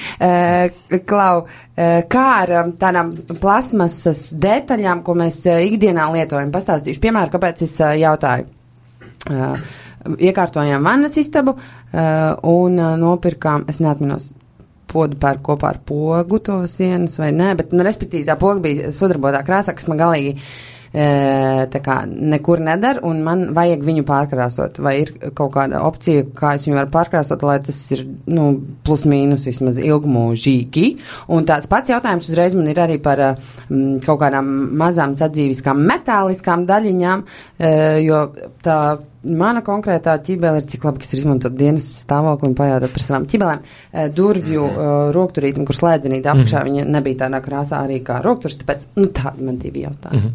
Uh, Klau, uh, kā ar um, tādām plasmasas detaļām, ko mēs uh, ikdienā lietojam, pastāstīšu. Piemēram, kāpēc es uh, jautāju. Uh, iekārtojām vannas istabu uh, un uh, nopirkām, es neatminos, podu pērk kopā ar pogu to sienas vai nē, bet, nu, respektīvi, tā poga bija sudrabotā krāsā, kas man galīgi e, tā kā nekur nedara, un man vajag viņu pārkrāsot. Vai ir kaut kāda opcija, kā es viņu varu pārkrāsot, lai tas ir, nu, plus mīnus vismaz ilgmūžīgi. Un tāds pats jautājums uzreiz man ir arī par m, kaut kādām mazām sadzīviskām metāliskām daļiņām, e, jo tā mana konkrētā ķibele ir, cik labi, kas ir izmantot dienas stāvokli un pajautāt par savām ķibelēm. Durvju uh, rokturītam, kur slēdzenīta apakšā, mm. viņa nebija tādā krāsā arī kā rokturs, tāpēc, nu, tādi man divi jautājumi.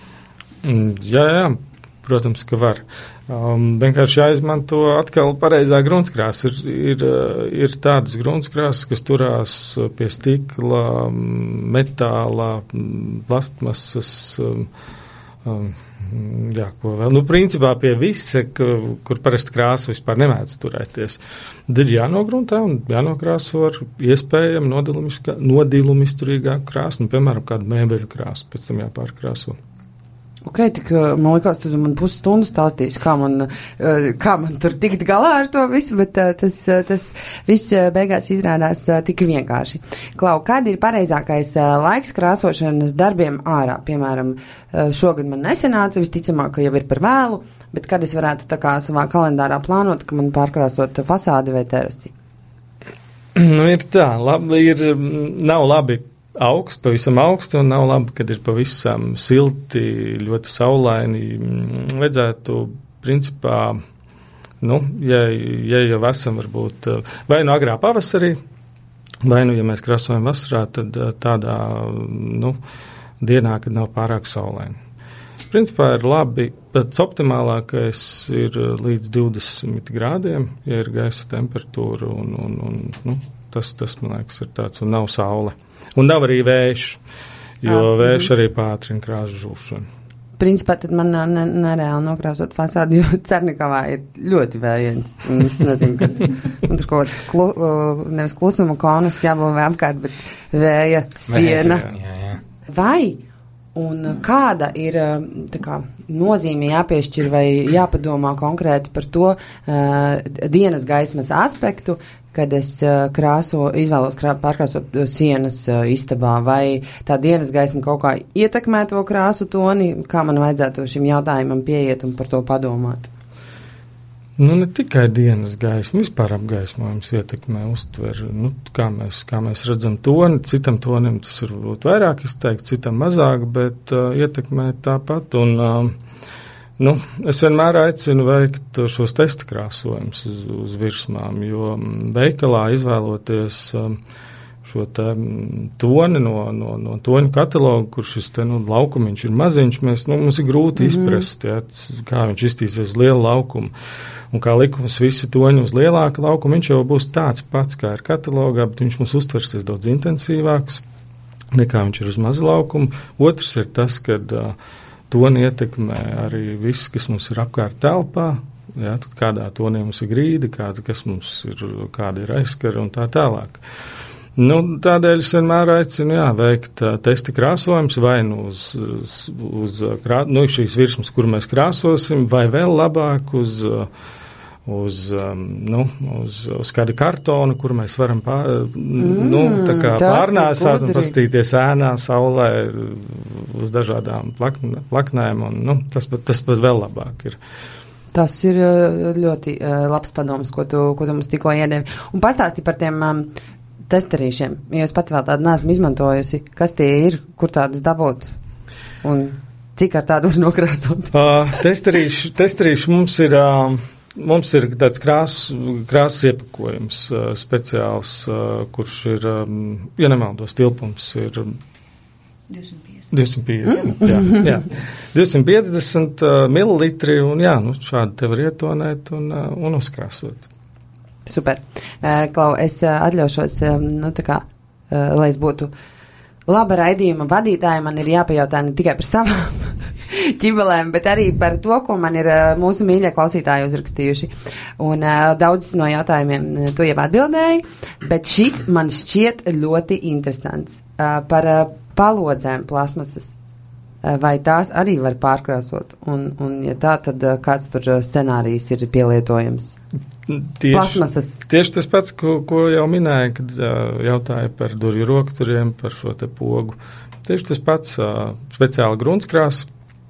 Mm. Jā, jā, protams, ka var. Um, vienkārši jāizmanto atkal pareizā gruntskrāsa. Ir, ir, ir tādas gruntskrāsas, kas turās pie stikla, metāla, plastmasas, um, um, jā, ko vēl. Nu, principā pie visa, kur parasti krāsa vispār nemēdz turēties. Tad ir jānogruntē un jānokrāso ar iespējami nodilumisturīgāku krāsu, nu, piemēram, kādu mēbeļu krāsu, pēc tam jāpārkrāso. Ok, tik, man liekas, tu man pusstundu stāstīsi, kā man, kā man tur tikt galā ar to visu, bet tas, tas viss beigās izrādās tik vienkārši. Klau, kādi ir pareizākais laiks krāsošanas darbiem ārā? Piemēram, šogad man nesenāca, visticamāk, ka jau ir par vēlu, bet kad es varētu tā kā savā kalendārā plānot, ka man pārkrāsot fasādi vai terasi? Nu, ir tā, labi, ir, nav labi augsts, pavisam augsti, un nav labi, kad ir pavisam silti, ļoti saulaini. Vajadzētu, principā, nu, ja, ja jau esam, varbūt, vai nu agrā pavasarī, vai nu, ja mēs krāsojam vasarā, tad tādā, nu, dienā, kad nav pārāk saulaini. Principā ir labi, pats optimālākais ir līdz divdesmit grādiem, ja ir gaisa temperatūra, un, un, un nu, tas, tas, man liekas, ir tāds, un nav saule. Un nav arī vējš, jo ah, vējš arī pātrina krāsu žūšanu. Principā tad man nav ne, nereāli nokrāsot fasādi, jo Cernikavā ir ļoti vējiens. Es nezinu, kad man tur kaut kāds klu, nevis klusuma konas jābūvē apkārt, bet vēja siena. Jā, jā. Vai un kāda ir tā kā, nozīme jāpiešķir vai jāpadomā konkrēti par to uh, dienas gaismas aspektu, kad es uh, krāso, izvēlos krā, pārkrāsot sienas uh, istabā, vai tā dienas gaisma kaut kā ietekmē to krāsu toni, kā man vajadzētu šim jautājumam pieiet un par to padomāt? Nu, ne tikai dienas gaisma, vispār apgaismojums ietekmē, uztver, nu, kā mēs, kā mēs redzam toni, citam tonim tas ir varbūt vairāk izteikti, citam mazāk, bet uh, ietekmē tāpat, un, uh, nu, es vienmēr aicinu veikt šos testa krāsojumus uz, uz virsmām, jo veikalā izvēloties um, šo te toni no, no, no toņu katalogu, kur šis te, nu, laukumiņš ir maziņš, mēs, nu, mums ir grūti mm-hmm. izprast, ja, kā viņš iztīsies uz lielu laukumu. Un kā likums visi toņi uz lielāku laukumu, viņš jau būs tāds pats, kā ir katalogā, bet viņš mums uztversies daudz intensīvāks, nekā viņš ir uz mazu laukumu. Otrs ir tas, kad uh, toni ietekmē arī viss, kas mums ir apkārt telpā, ja, kādā tonī mums ir grīda, kāda, kas mums ir, kāda ir aizskara un tā tālāk. Nu, tādēļ es vienmēr aicinu, jā, veikt uh, testi krāsojums vai nu uz, uz, uz krā, nu, šīs virsmas, kur mēs krāsosim, vai vēl labāk uz, uh, uz, um, nu, uz, uz kādu kartonu, kur mēs varam pār, mm, nu, tā kā pārnēsāt un pastīties ēnā, saulē, uz dažādām plakn, plaknēm, un nu, tas, tas pat vēl labāk ir. Tas ir ļoti uh, labs padoms, ko tu, ko tu mums tikko iedevi. Un pastāsti par tiem um, testerīšiem, jo es pat vēl tādu neesmu izmantojusi. Kas tie ir, kur tādus dabūt un cik ar tādu var nokrāsot? Uh, testerīši, testerīši mums ir... Uh, Mums ir tāds krāsas krās iepakojums uh, speciāls, uh, kurš ir, um, ja nemaldos, tilpums ir divsimt piecdesmit. Mm. Jā, jā. divsimt piecdesmit uh, mililitri, un jā, nu, šādi te var ietonēt un, uh, un uzkrāsot. Super. Uh, Klau, es uh, atļaušos, um, nu, tā kā, uh, lai es būtu laba raidījuma vadītāja, man ir jāpajautā ne tikai par savām ķibelēm, bet arī par to, ko man ir uh, mūsu mīļie klausītāji uzrakstījuši. Un uh, daudz no jautājumiem uh, tu jau atbildēji, bet šis man šķiet ļoti interesants. Uh, par uh, palodzēm plasmasas. Uh, vai tās arī var pārkrāsot? Un, un ja tā, tad uh, kāds tur uh, scenārijs ir pielietojams? Tieši, plasmasas. Tieši tas pats, ko, ko jau minēja, kad uh, jautāja par durvju rokturiem, par šo te pogu. Tieši tas pats uh, speciāla gruntskrāsa.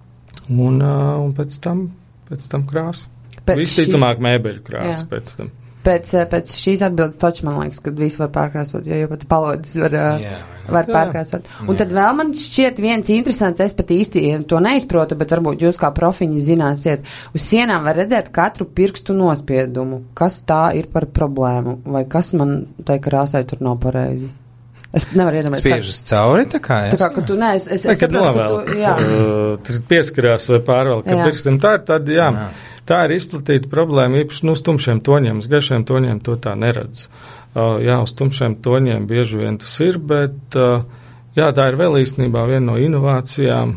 Un, uh, un pēc tam, pēc tam krāsa. Visticamāk šī... mēbeļu krāsa jā. Pēc tam. Pēc, pēc šīs atbildes taču man liekas, kad visu var pārkrāsot, jo jau pat palodzes var, jā, var pārkrāsot. Un jā. Tad vēl man šķiet viens interesants, es pat īsti to neizprotu, bet varbūt jūs kā profiņi zināsiet. Uz sienām var redzēt katru pirkstu nospiedumu. Kas tā ir par problēmu? Vai kas man tai krāsai tur nav pareizi? Es nevaru iedomāties. Spiežas cauri, tā kā es. Tā kā, ka tu ne, es, es, es saprotu, ka tu, jā. Uh, pieskarās vai pārvēl, ka pirkstiem tā ir tad, jā, jā. Tā ir izplatīta problēma, īpaši, nu, uz tumšiem toņiem, uz gaišiem toņiem to tā neredz. Uh, jā, uz tumšiem toņiem bieži vien tas ir, bet, uh, jā, tā ir vēl īstenībā viena no inovācijām,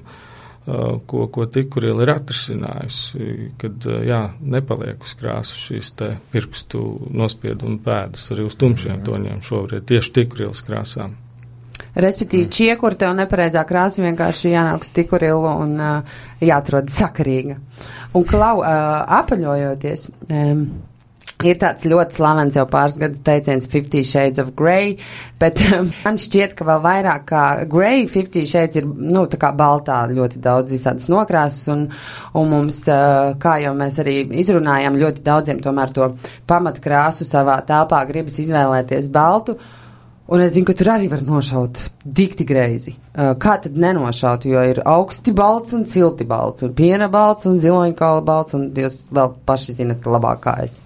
uh, ko, ko Tikuriela ir atrisinājusi, kad, uh, jā, nepaliek uz krāsu šīs te pirkstu nospiedumu pēdas, arī uz tumšiem toņiem šobrīd, tieši Tikurielas krāsām. Respektīvi, mm. čiekuri tev nepareizā krāsa vienkārši jānāk uz Tikurielu un uh, jāatrod sakarīga. Un, Klau, uh, apaļojoties, um, ir tāds ļoti slavens jau pāris gadus teiciens Fifty Shades of Grey, bet um, man šķiet, ka vēl vairāk kā Grey, Fifty Shades ir, nu, tā kā baltā ļoti daudz visādas nokrāsas, un, un mums, uh, kā jau mēs arī izrunājām, ļoti daudziem tomēr to pamatkrāsu savā telpā gribas izvēlēties baltu. Un es zinu, ka tur arī var nošaut dikti greizi. Uh, kā tad nenošaut, jo ir augsti balts un silti balts, un piena balts un ziloņkaula balts, un jūs vēl paši zinat labāk kā es.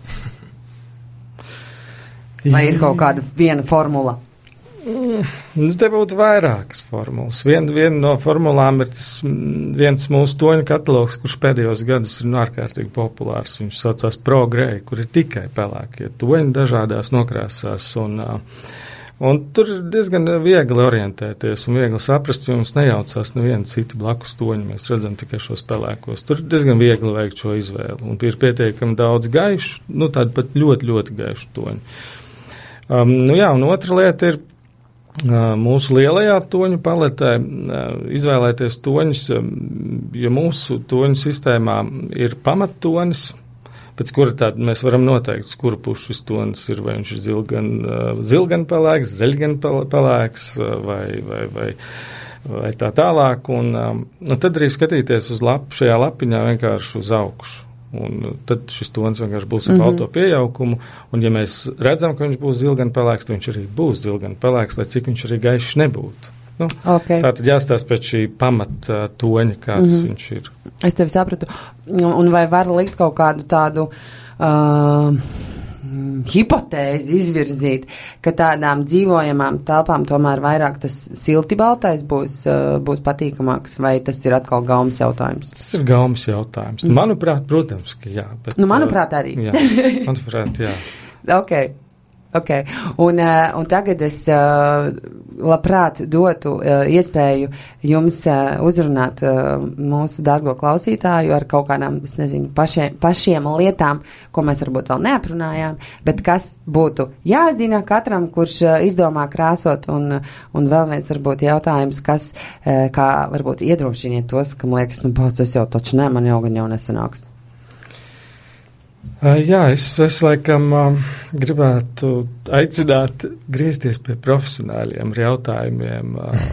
Vai ir kaut kāda viena formula? Mm, te būtu vairākas formulas. Viena vien no formulām ir tas viens mūsu toņu katalogs, kurš pēdējos gadus ir ārkārtīgi populārs. Viņš saucās Pro Grey, kur ir tikai pelēkie toņi dažādās nokrāsās, un uh, Un tur ir diezgan viegli orientēties un viegli saprast, jo mums nejaucās neviena cita blakus toņi, mēs redzam tikai šos pelēkos. Tur ir diezgan viegli veikt šo izvēli, un ir pietiekami daudz gaišu, nu tādi pat ļoti, ļoti gaišu toņi. Um, nu jā, un otra lieta ir uh, mūsu lielajā toņu paletē uh, izvēlēties toņus, um, ja mūsu toņu sistēmā ir pamattonis, pēc kura tāda mēs varam noteikt, kuru pušu šis tonis ir, vai viņš ir zilgan, zilgan pelēks, zeļgan pelēks, vai, vai, vai, vai tā tālāk, un, un tad arī skatīties uz lapu, šajā lapiņā vienkārši uz augšu, un tad šis tonis vienkārši būs ar balto pieaugumu, un ja mēs redzam, ka viņš būs zilgan pelēks, tad viņš arī būs zilgan pelēks, lai cik viņš arī gaišs nebūtu. Nu, okay. Tā tad jāstāsta pēc šī pamata toņa, kāds mm-hmm. viņš ir. Es tevi sapratu. Un vai var likt kaut kādu tādu uh, hipotēzi izvirzīt, ka tādām dzīvojamām telpām tomēr vairāk tas silti baltais būs, uh, būs patīkamāks, vai tas ir atkal gaumas jautājums? Tas ir gaumas jautājums. Mm. Manuprāt, protams, ka jā. Bet, nu, manuprāt, arī. Jā, manuprāt, jā. Ok. Ok, un, uh, un tagad es uh, labprāt dotu uh, iespēju jums uh, uzrunāt uh, mūsu dārgo klausītāju ar kaut kādām, es nezinu, pašiem, pašiem lietām, ko mēs varbūt vēl neaprunājām, bet kas būtu jāzina katram, kurš uh, izdomā krāsot, un, un vēl viens varbūt jautājums, kas, uh, kā varbūt iedrošiniet tos, kam liekas, nu, pats es jau taču ne, man jau gan jau nesanāks. Jā, es, es laikam gribētu aicināt griezties pie profesionāļiem ar jautājumiem.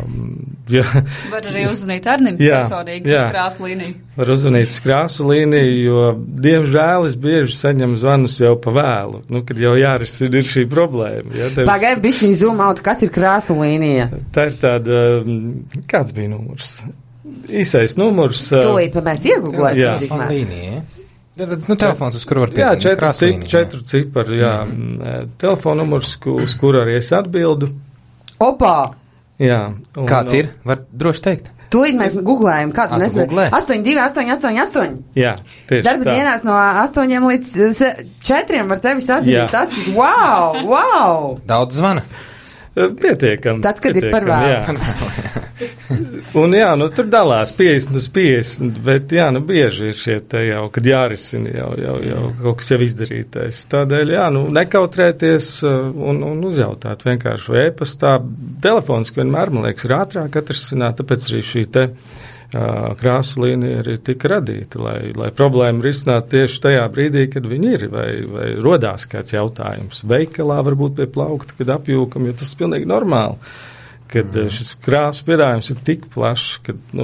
Ja, var arī uzvanīt Arnim personīgi uz krāsu līniju. Var uzvanīt uz krāsu līniju, jo, diemžēl, es bieži saņemu zvanus jau pa vēlu, nu, kad jau jārisina ir šī problēma. Ja, tevis... Pagaid, bišķiņ zoom out, kas ir krāsu līnija? Tā ir tāda, kāds bija numurs? Īsais numurs. Tūlīt, pa mēs iegūglēsim. Jā, līnija. Nu, telefons, uz kuru var piezvanīt. Jā, četru, cip, četru cipari, jā. Mm. Telefona numurs, uz kuru arī es atbildu. Opā! Jā. Un, kāds ir? Var droši teikt. Tūlīt mēs googlējam, kāds un es astoņi divi astoņi astoņi astoņi. Jā, tieši Darba tā. Dienās no astoņiem līdz četriem var tevi sazināt. Tas ir wow, wow! Daudz zvana? Pietiekam. Tāds, kad pietiekam, ir par vēlu. Un jā, nu tur dalās piecdesmit uz piecdesmit, bet jā, nu bieži ir šie te jau, kad jārisina jau, jau, jau kaut kas jau izdarītais. Tādēļ, jā, nu nekautrēties un, un uzjautāt vienkārši vai e-pastā. Telefons, vienmēr, man liekas, ir ātrāk atrisināt, tāpēc arī šī te uh, krāsu līnija arī tika radīta, lai, lai problēmu risinātu tieši tajā brīdī, kad viņi ir, vai, vai rodās kāds jautājums. Veikalā varbūt pie plaukta, kad apjūkam, jo tas ir pilnīgi normāli. Kad mm. šis krāsu piedāvājums ir tik plašs, ka nu,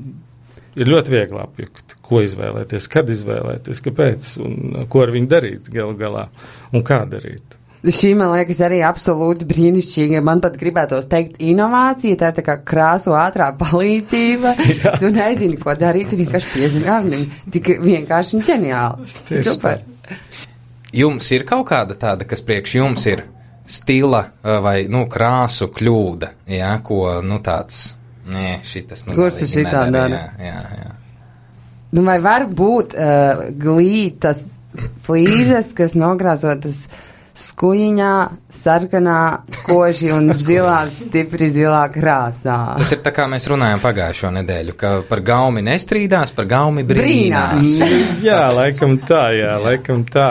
ir ļoti viegli apjukt, ko izvēlēties, kad izvēlēties, kāpēc un ko ar viņu darīt galu galā un kā darīt. Šī, man liekas, arī absolūti brīnišķīga. Man pat gribētos teikt inovācija, tā ir tā kā krāsu ātrā palīdzība. Tu nezini, ko darīt, tu vienkārši piezini Arnim. Tik vienkārši un ģeniāli. Tieši super. Tā. Jums ir kaut kāda tāda, kas priekš jums ir stila vai, nu, krāsu kļūda, jā, ko, nu, tāds, nē, šitas, nu, kurš ir šitā dara? Jā, jā, jā. Nu, vai var būt uh, glītas flīzes, kas nogrāzotas skujiņā, sarkanā, koži un zilā, stipri zilā krāsā? Tas ir tā kā mēs runājam pagājušo nedēļu, ka par gaumi nestrīdās, par gaumi brīnās. brīnās. Jā, laikam tā, jā, laikam tā.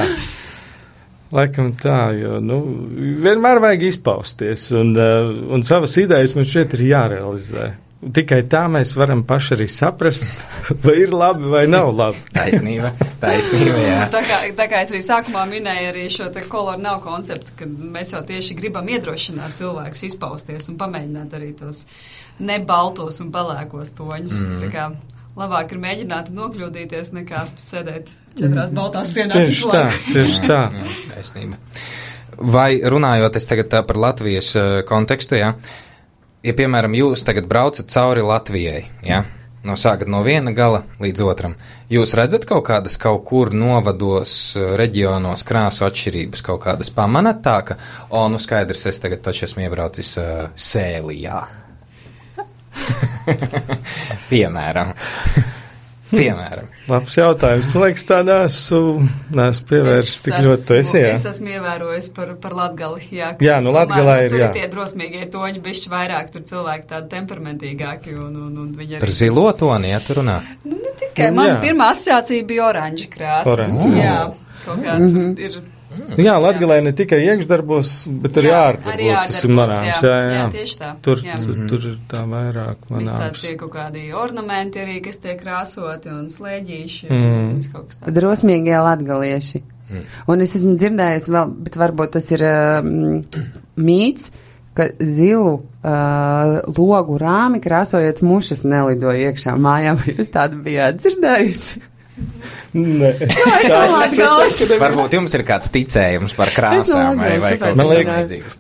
Laikam tā, jo, nu, vienmēr vajag izpausties, un, uh, un savas idejas mums šeit ir jārealizē. Tikai tā mēs varam paši arī saprast, vai ir labi vai nav labi. Taisnība, taisnība, jā. Tā kā, tā kā es arī sākumā minēju arī šo te color now konceptu, kad mēs jau tieši gribam iedrošināt cilvēkus izpausties un pamēģināt arī tos nebaltos un pelēkos toņus. Mm. Tā kā labāk ir mēģināt nokļūdīties, nekā sēdēt četrās baltās sienās. Tieši tā, tieši tā. Jā, taisnība. Vai runājot es tagad tā par Latvijas uh, kontekstu, jā, ja, piemēram, jūs tagad braucat cauri Latvijai, jā, no sākat no viena gala līdz otram, jūs redzat kaut kādas kaut kur novados, reģionos krāsu atšķirības, kaut kādas pamanat tā, ka, o, nu skaidrs, es tagad taču esmu iebraucis uh, Sēlijā. Piemēram. Piemēram. Labs jautājums. Man liekas, tā neesmu, neesmu pievērst tik ļoti to esi, jā. Es esmu ievērojis par, par Latgali, jā. Jā, nu Latgalā ir, tur jā. Tur ir tie drosmīgie toņi, bišķi vairāk, tur cilvēki tādi temperamentīgāki, un, un, un viņi arī... Par zilo toni, jā, tu runā? Nu, ne tikai. Man jā. Pirmā asociācija bija oranži krāsa. Oranži. Jā, kaut kā mm -hmm. tur ir... Mm. Jā, Latgalē ne tikai iekšdarbos, bet arī ārdarbos, tas ir manāms. Jā, jā, jā, tieši tā. Tur, jā. tur, tur ir tā vairāk manāms. Viss tādi tie kaut kādi ornamenti arī, kas tiek krāsoti un slēģīši. Mm. Un kaut kas tāds. Drosmīgie latgalieši. Mm. Un es esmu dzirdējusi vēl, bet varbūt tas ir um, mīts, ka zilu uh, logu rāmi krāsojot mušas nelidoja iekšā mājā. Vai jūs tādu bijāt dzirdējuši? Nē. Varbūt jums ir kāds ticējums par krāsām vai, vai kaut kas tamlīdzīgs.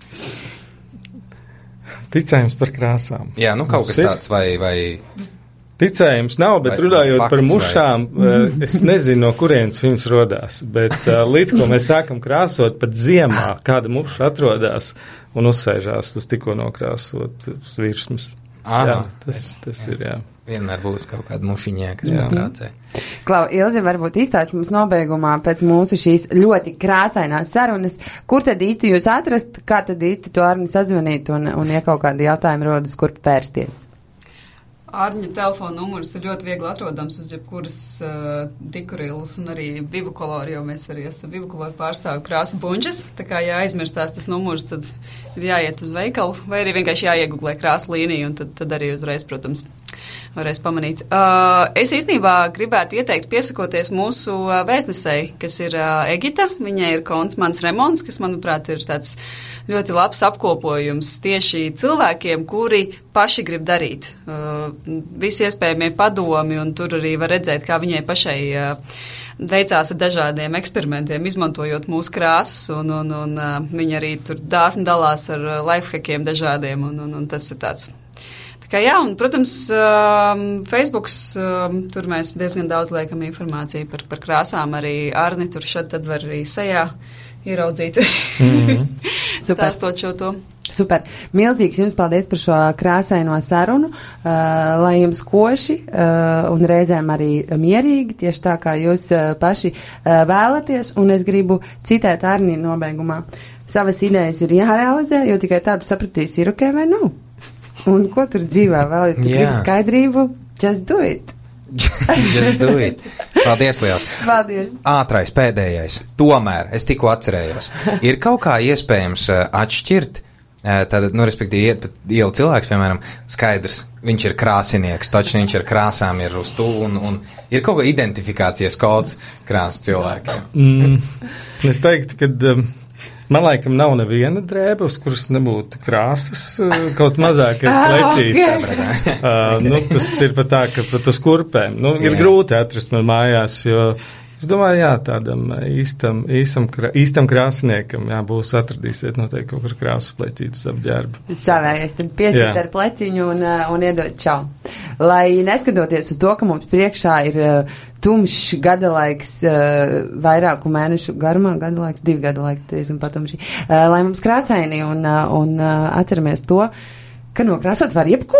Ticējums par krāsām. Jā, nu kaut kas tāds vai... vai... Ticējums nav, bet vai, runājot vai par mušām, vai... es nezinu, no kurienes viņas rodās, bet līdz ko mēs sākam krāsot, pat ziemā kāda muša atrodās un uzsēžās uz tikko nokrāsot virsmas. Aha, jā, tas, tas ir, jā. Vienmēr būs kaut kāda mušiņē, kas patrācē. Klau, Ilze, varbūt izstāst mums nobeigumā pēc mūsu šīs ļoti krāsainās sarunas, kur tad īsti jūs atrast, kā tad īsti to Arni sazvanīt un, un ja kaut kādi jautājumi rodas, kur vērsties? Arņa telefona numurs ir ļoti viegli atrodams uz jebkuras uh, dikurillas un arī Vivakolori, jo mēs arī esam Vivakolori pārstāvi krāsu bunģes, tā kā ja aizmirstās tas numurs, tad ir jāiet uz veikalu, vai arī vienkārši jāieguglē krāsu līniju un tad, tad arī uzreiz, protams, varēs pamanīt. Uh, es īstenībā gribētu ieteikt piesakoties mūsu uh, vēstnesei, kas ir uh, Egita. Viņai ir konts Mans Remons, kas, manuprāt, ir tāds ļoti labs apkopojums tieši cilvēkiem, kuri paši grib darīt. Uh, visi iespējamie padomi, un tur arī var redzēt, kā viņai pašai uh, veicās ar dažādiem eksperimentiem, izmantojot mūsu krāsas, un, un, un uh, viņa arī tur dāsni dalās ar uh, lifehackiem dažādiem, un, un, un tas ir tāds. Tā kā jā, un, protams, uh, Facebooks, uh, tur mēs diezgan daudz liekam informāciju par, par krāsām, arī Arni tur šad tad var arī sejā ieraudzīt, mm-hmm. stāstot šo to. Super. Milzīgs jums paldies par šo krāsaino sarunu, uh, lai jums koši uh, un reizēm arī mierīgi, tieši tā kā jūs uh, paši uh, vēlaties, un es gribu citēt Arni nobeigumā. Savas idejas ir jārealizē, jo tikai tādu sapratīs, ir ok vai nav. Un ko tur dzīvē vēl, ja tu Jā. gribi skaidrību, just do it. Just do it. Paldies, liels. Paldies. Ātrais, pēdējais. Tomēr, es tikko atcerējos, ir kaut kā iespējams uh, atšķirt, uh, tad, nu, respektīvi, iet pat ielu cilvēks, piemēram, skaidrs, viņš ir krāsinieks, taču viņš ar krāsām ir uz tu, un, un ir kaut kā identifikācijas kods krāsu cilvēkiem. Mm, es teiktu, ka um, man laikam nav neviena drēbe, uz kuras nebūtu krāsas, kaut mazākais pleķīts. uh, nu, tas ir pat tā, ka pat uz kurpēm. Nu, ir jā. Grūti atrast man mājās, jo es domāju, jā, tādam īstam, īstam, īstam krāsniekam, jā, būs atradīsiet noteikti kaut kur krāsu pleķītas apģērbu. Savējais, tad piesiet ar pleķiņu un, un iedod čau. Lai neskatoties uz to, ka mums priekšā ir uh, tumšs gadalaiks uh, vairāku mēnešu garumā, gadalaiks, divi gadalaiki, diezgan patumši, uh, lai mums krāsaini un, uh, un uh, atceramies to, ka nokrāsot var jebko.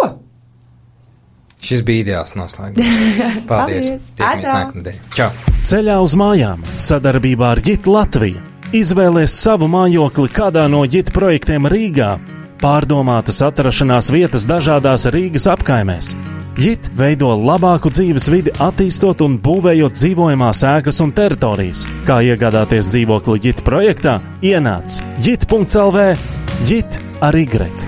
Šis bija ideāls noslēgums. Paldies. Tiekamies nākamnedēļ. Čau. Ceļā uz mājām sadarbībā ar Jit Latviju. Izvēlies savu mājokli kādā no Jit projektiem Rīgā. Pārdomātas atrašanās vietas dažādās Rīgas apkaimēs. Jit veido labāku dzīves vidi, attīstot un būvējot dzīvojamās ēkas un teritorijas. Kā iegādāties dzīvokli Jit projektā? Ienāc jit punkts el vē, Jit ar Y.